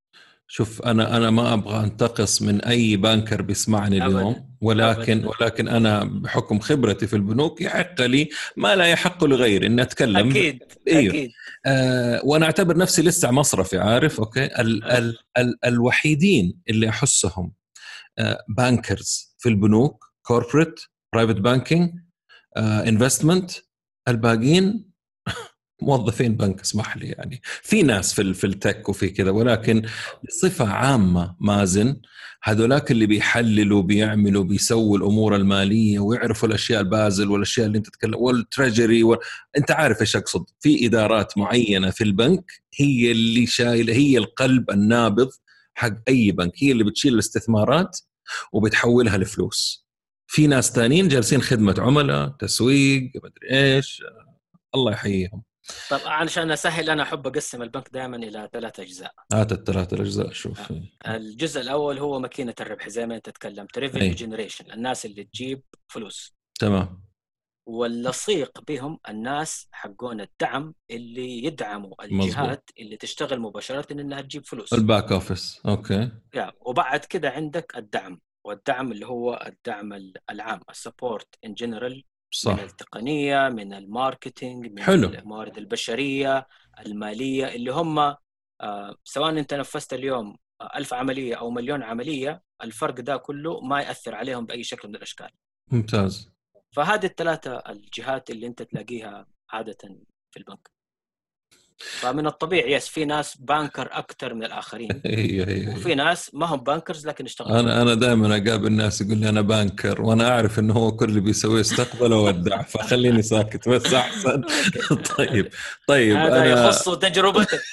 شوف انا انا ما ابغى انتقص من اي بانكر بيسمعني ابدا اليوم، ولكن ابدا. ولكن انا بحكم خبرتي في البنوك يحق لي ما لا يحق لغيري ان اتكلم. اكيد ايوه. اكيد. آه وانا اعتبر نفسي لسه مصرفي، عارف؟ اوكي. ال آه. ال ال الوحيدين اللي احسهم آه بانكرز في البنوك، كوربريت، برايفت بانكينج، انفستمنت، الباقيين موظفين بنك. اسمح لي، يعني في ناس في في التك وفي كذا، ولكن بصفة عامة مازن هذولاك اللي بيحللوا بيعملوا بيسووا الأمور المالية ويعرفوا الأشياء البازل والأشياء اللي أنت تتكلم والتريجري و... أنت عارف إيش أقصد. في إدارات معينة في البنك هي اللي شايلة، هي القلب النابض حق أي بنك، هي اللي بتشيل الاستثمارات وبتحولها لفلوس. في ناس تانيين جالسين خدمة عملاء، تسويق، مدري إيش. الله يحييهم. طب عشان اسهل، انا احب اقسم البنك دائما الى ثلاث اجزاء. هات الثلاثة الأجزاء. شوف. الجزء الاول هو ماكينه الربح، زي ما انت تكلمت، ريفينيو أي. جنريشن، الناس اللي تجيب فلوس. تمام. واللصيق بهم الناس حقون الدعم اللي يدعموا مزبوط. الجهات اللي تشتغل مباشره انها تجيب فلوس. الباك أوفيس. أوكي. يعني وبعد كده عندك الدعم، والدعم اللي هو الدعم العام، السبورت ان جنرال، من صح. التقنيه، من الماركتينج، من حلو. الموارد البشريه، الماليه، اللي هم آه سواء انت نفذت اليوم ألف عمليه او مليون عمليه، الفرق ده كله ما ياثر عليهم باي شكل من الاشكال. ممتاز. فهذه الثلاثه الجهات اللي انت تلاقيها عاده في البنك. فمن الطبيعي يس في ناس بانكر اكثر من الاخرين، هي هي وفي هي. ناس ما هم بانكرز لكن اشتغلوا. أنا أنا دائما أقابل ناس يقول لي أنا بانكر، وأنا أعرف إنه هو كل اللي بيسويه استقبله وودع، فخليني ساكت بس أحسن. طيب. طيب هذا أنا يخص تجربتك.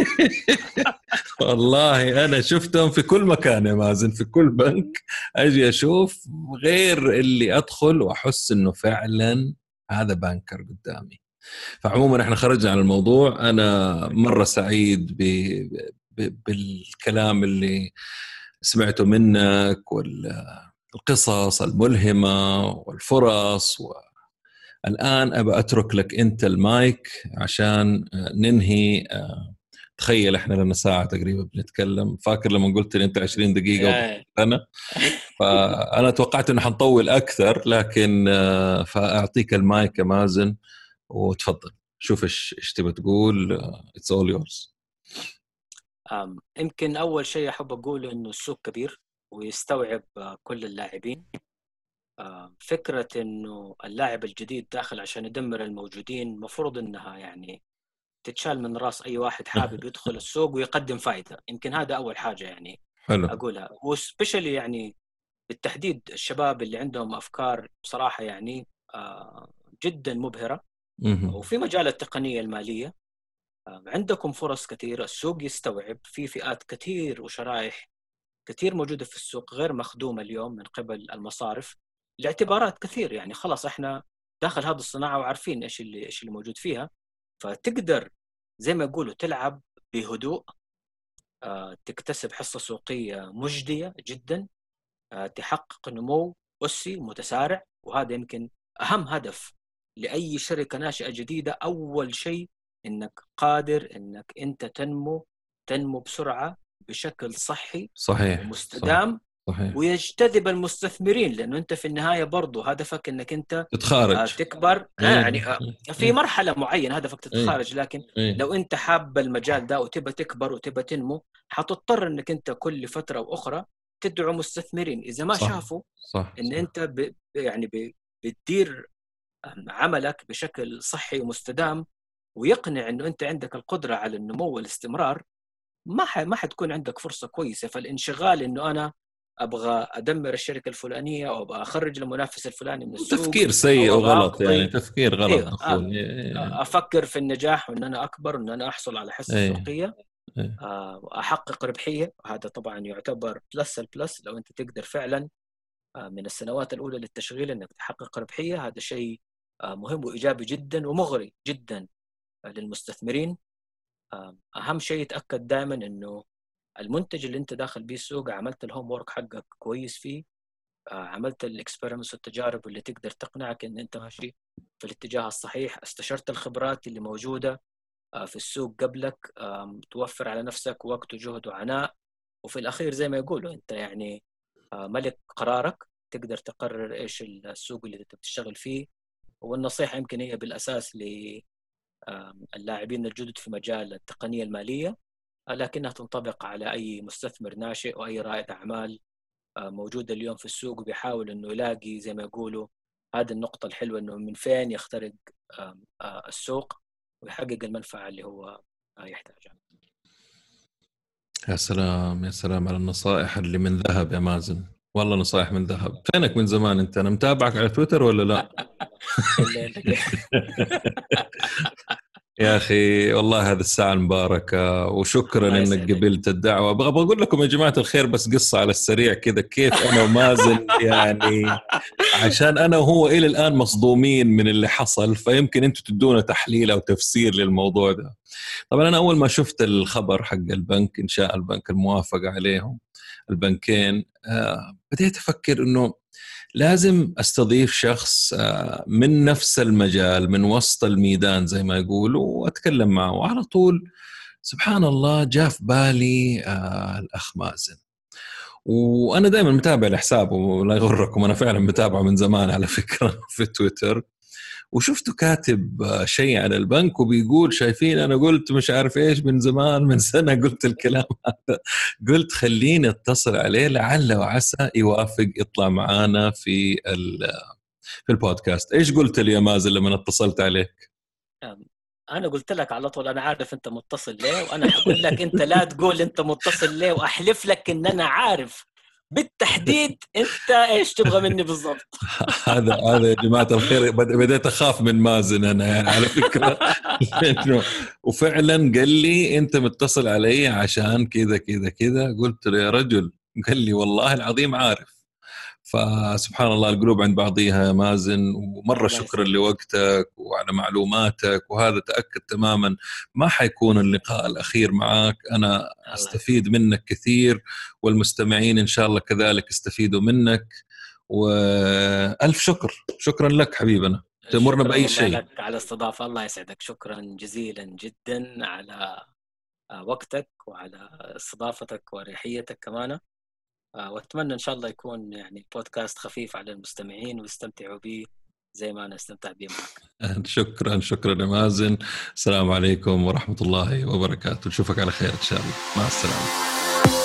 والله أنا شفتهم في كل مكان يا مازن، في كل بنك أجي أشوف غير اللي أدخل وأحس إنه فعلا هذا بانكر قدامي. فعموما احنا خرجنا عن الموضوع. انا مره سعيد ب... ب... بالكلام اللي سمعته منك والقصص الملهمه والفرص. والان ابى اترك لك انت المايك عشان ننهي. تخيل احنا لنا ساعه تقريبا بنتكلم، فاكر لما قلت لي انت عشرين دقيقه انا فانا توقعت انه حنطول اكثر، لكن فاعطيك المايك يا مازن وتفضل. شوف ايش ايش تبى تقول. اتس اول يورز. يمكن اول شيء احب اقوله انه السوق كبير ويستوعب كل اللاعبين. فكره انه اللاعب الجديد داخل عشان يدمر الموجودين مفروض انها يعني تتشال من راس اي واحد حابب يدخل السوق ويقدم فائده. يمكن هذا اول حاجه يعني حلو. اقولها، وسبيشالي يعني بالتحديد الشباب اللي عندهم افكار بصراحه يعني جدا مبهره. وفي مجال التقنيه الماليه عندكم فرص كثيرة، السوق يستوعب، في فئات كثير وشرائح كثير موجودة في السوق غير مخدومة اليوم من قبل المصارف لاعتبارات كثير. يعني خلاص احنا داخل هذه الصناعة وعارفين ايش اللي ايش اللي موجود فيها، فتقدر زي ما يقولوا تلعب بهدوء، تكتسب حصة سوقية مجدية جدا، تحقق نمو أسي متسارع. وهذا يمكن أهم هدف لأي شركة ناشئة جديدة. أول شيء انك قادر انك انت تنمو تنمو بسرعه بشكل صحي صحيح ومستدام. صحيح. ويجتذب المستثمرين، لانه انت في النهايه برضو هدفك انك انت تتخارج، تكبر. ايه. يعني في ايه. مرحله معينه هدفك تتخارج، لكن ايه. لو انت حاب المجال ده وتبى تكبر وتبى تنمو، حتضطر انك انت كل فتره واخرى تدعو مستثمرين. اذا ما صح. شافوا صح. ان صح. انت ب يعني ب بتدير عملك بشكل صحي ومستدام ويقنع انه انت عندك القدره على النمو والاستمرار، ما ح... ما حتكون عندك فرصه كويسه. فالانشغال انه انا ابغى ادمر الشركه الفلانيه او ابغى اخرج المنافس الفلاني من السوق تفكير سيء او ابغى وغلط، يعني اقضي تفكير غلط ايوه دخول. افكر في النجاح وان انا اكبر وان انا احصل على حصه ايه. سوقيه، ايه. احقق ربحيه. هذا طبعا يعتبر بلس البلس. لو انت تقدر فعلا من السنوات الاولى للتشغيل انك تحقق ربحيه، هذا شيء مهم وايجابي جدا ومغري جدا للمستثمرين. اهم شيء تاكد دائما انه المنتج اللي انت داخل بيه السوق عملت الهوم وورك حقك كويس فيه، عملت الاكسبيرمنتس والتجارب اللي تقدر تقنعك ان انت ماشي في الاتجاه الصحيح، استشرت الخبرات اللي موجوده في السوق قبلك، توفر على نفسك وقت وجهد وعناء وفي الأخير زي ما يقولوا أنت يعني ملك قرارك، تقدر تقرر إيش السوق اللي أنت بتشتغل فيه. والنصيحة يمكن هي بالأساس للاعبين الجدد في مجال التقنية المالية، لكنها تنطبق على أي مستثمر ناشئ وأي رائد أعمال موجود اليوم في السوق، وبيحاول أنه يلاقي زي ما يقولوا هذه النقطة الحلوة، أنه من فين يخترق السوق ويحقق المنفعة اللي هو يحتاجها. يا سلام يا سلام على النصائح اللي من ذهب يا مازن، والله نصائح من ذهب. فينك من زمان انت؟ انا متابعك على تويتر ولا لا؟ يا أخي والله هذه الساعة المباركة، وشكرا إنك قبلت الدعوة. أبغى أقول لكم يا جماعة الخير بس قصة على السريع كذا، كيف أنا ومازن يعني عشان أنا وهو إلى الآن مصدومين من اللي حصل، فيمكن أنتوا تدونا تحليل أو تفسير للموضوع ده. طبعا أنا أول ما شفت الخبر حق البنك، إنشاء البنك، الموافقة عليهم البنكين، آه بديت أفكر إنه لازم استضيف شخص من نفس المجال، من وسط الميدان زي ما يقولوا، واتكلم معه. وعلى طول سبحان الله جاء في بالي آه الاخ مازن. وانا دائما متابع لحسابه ولا يغركم، انا فعلا متابعه من زمان على فكره في تويتر، وشفته كاتب شيء عن البنك وبيقول شايفين أنا قلت مش عارف إيش من زمان، من سنة قلت الكلام هذا. قلت خليني اتصل عليه لعل وعسى يوافق يطلع معانا في في البودكاست. إيش قلت لي يا مازن لما اتصلت عليك؟ أنا قلت لك على طول أنا عارف أنت متصل ليه، وأنا حقول لك أنت لا تقول أنت متصل ليه، وأحلف لك إن أنا عارف بالتحديد أنت إيش تبغى مني بالضبط. هذا هذا يا جماعة الخير بديت أخاف من مازن أنا يعني على فكرة. وفعلا قال لي أنت متصل علي عشان كذا كذا كذا. قلت له يا رجل، قال لي والله العظيم عارف. فسبحان الله القلوب عند بعضيها يا مازن، ومرة شكرا لوقتك وعلى معلوماتك. وهذا تأكد تماما ما حيكون اللقاء الأخير معك، أنا أستفيد منك كثير، والمستمعين إن شاء الله كذلك استفيدوا منك. وألف شكر، شكرا لك حبيبنا، تأمرنا بأي شيء. لك على الاستضافة، الله يسعدك، شكرا جزيلا جدا على وقتك وعلى استضافتك وريحيتك كمان. واتمنى ان شاء الله يكون يعني بودكاست خفيف على المستمعين ويستمتعوا به زي ما انا استمتعت به معك. شكرا شكرا يا مازن. السلام عليكم ورحمة الله وبركاته، نشوفك على خير ان شاء الله، مع السلامة.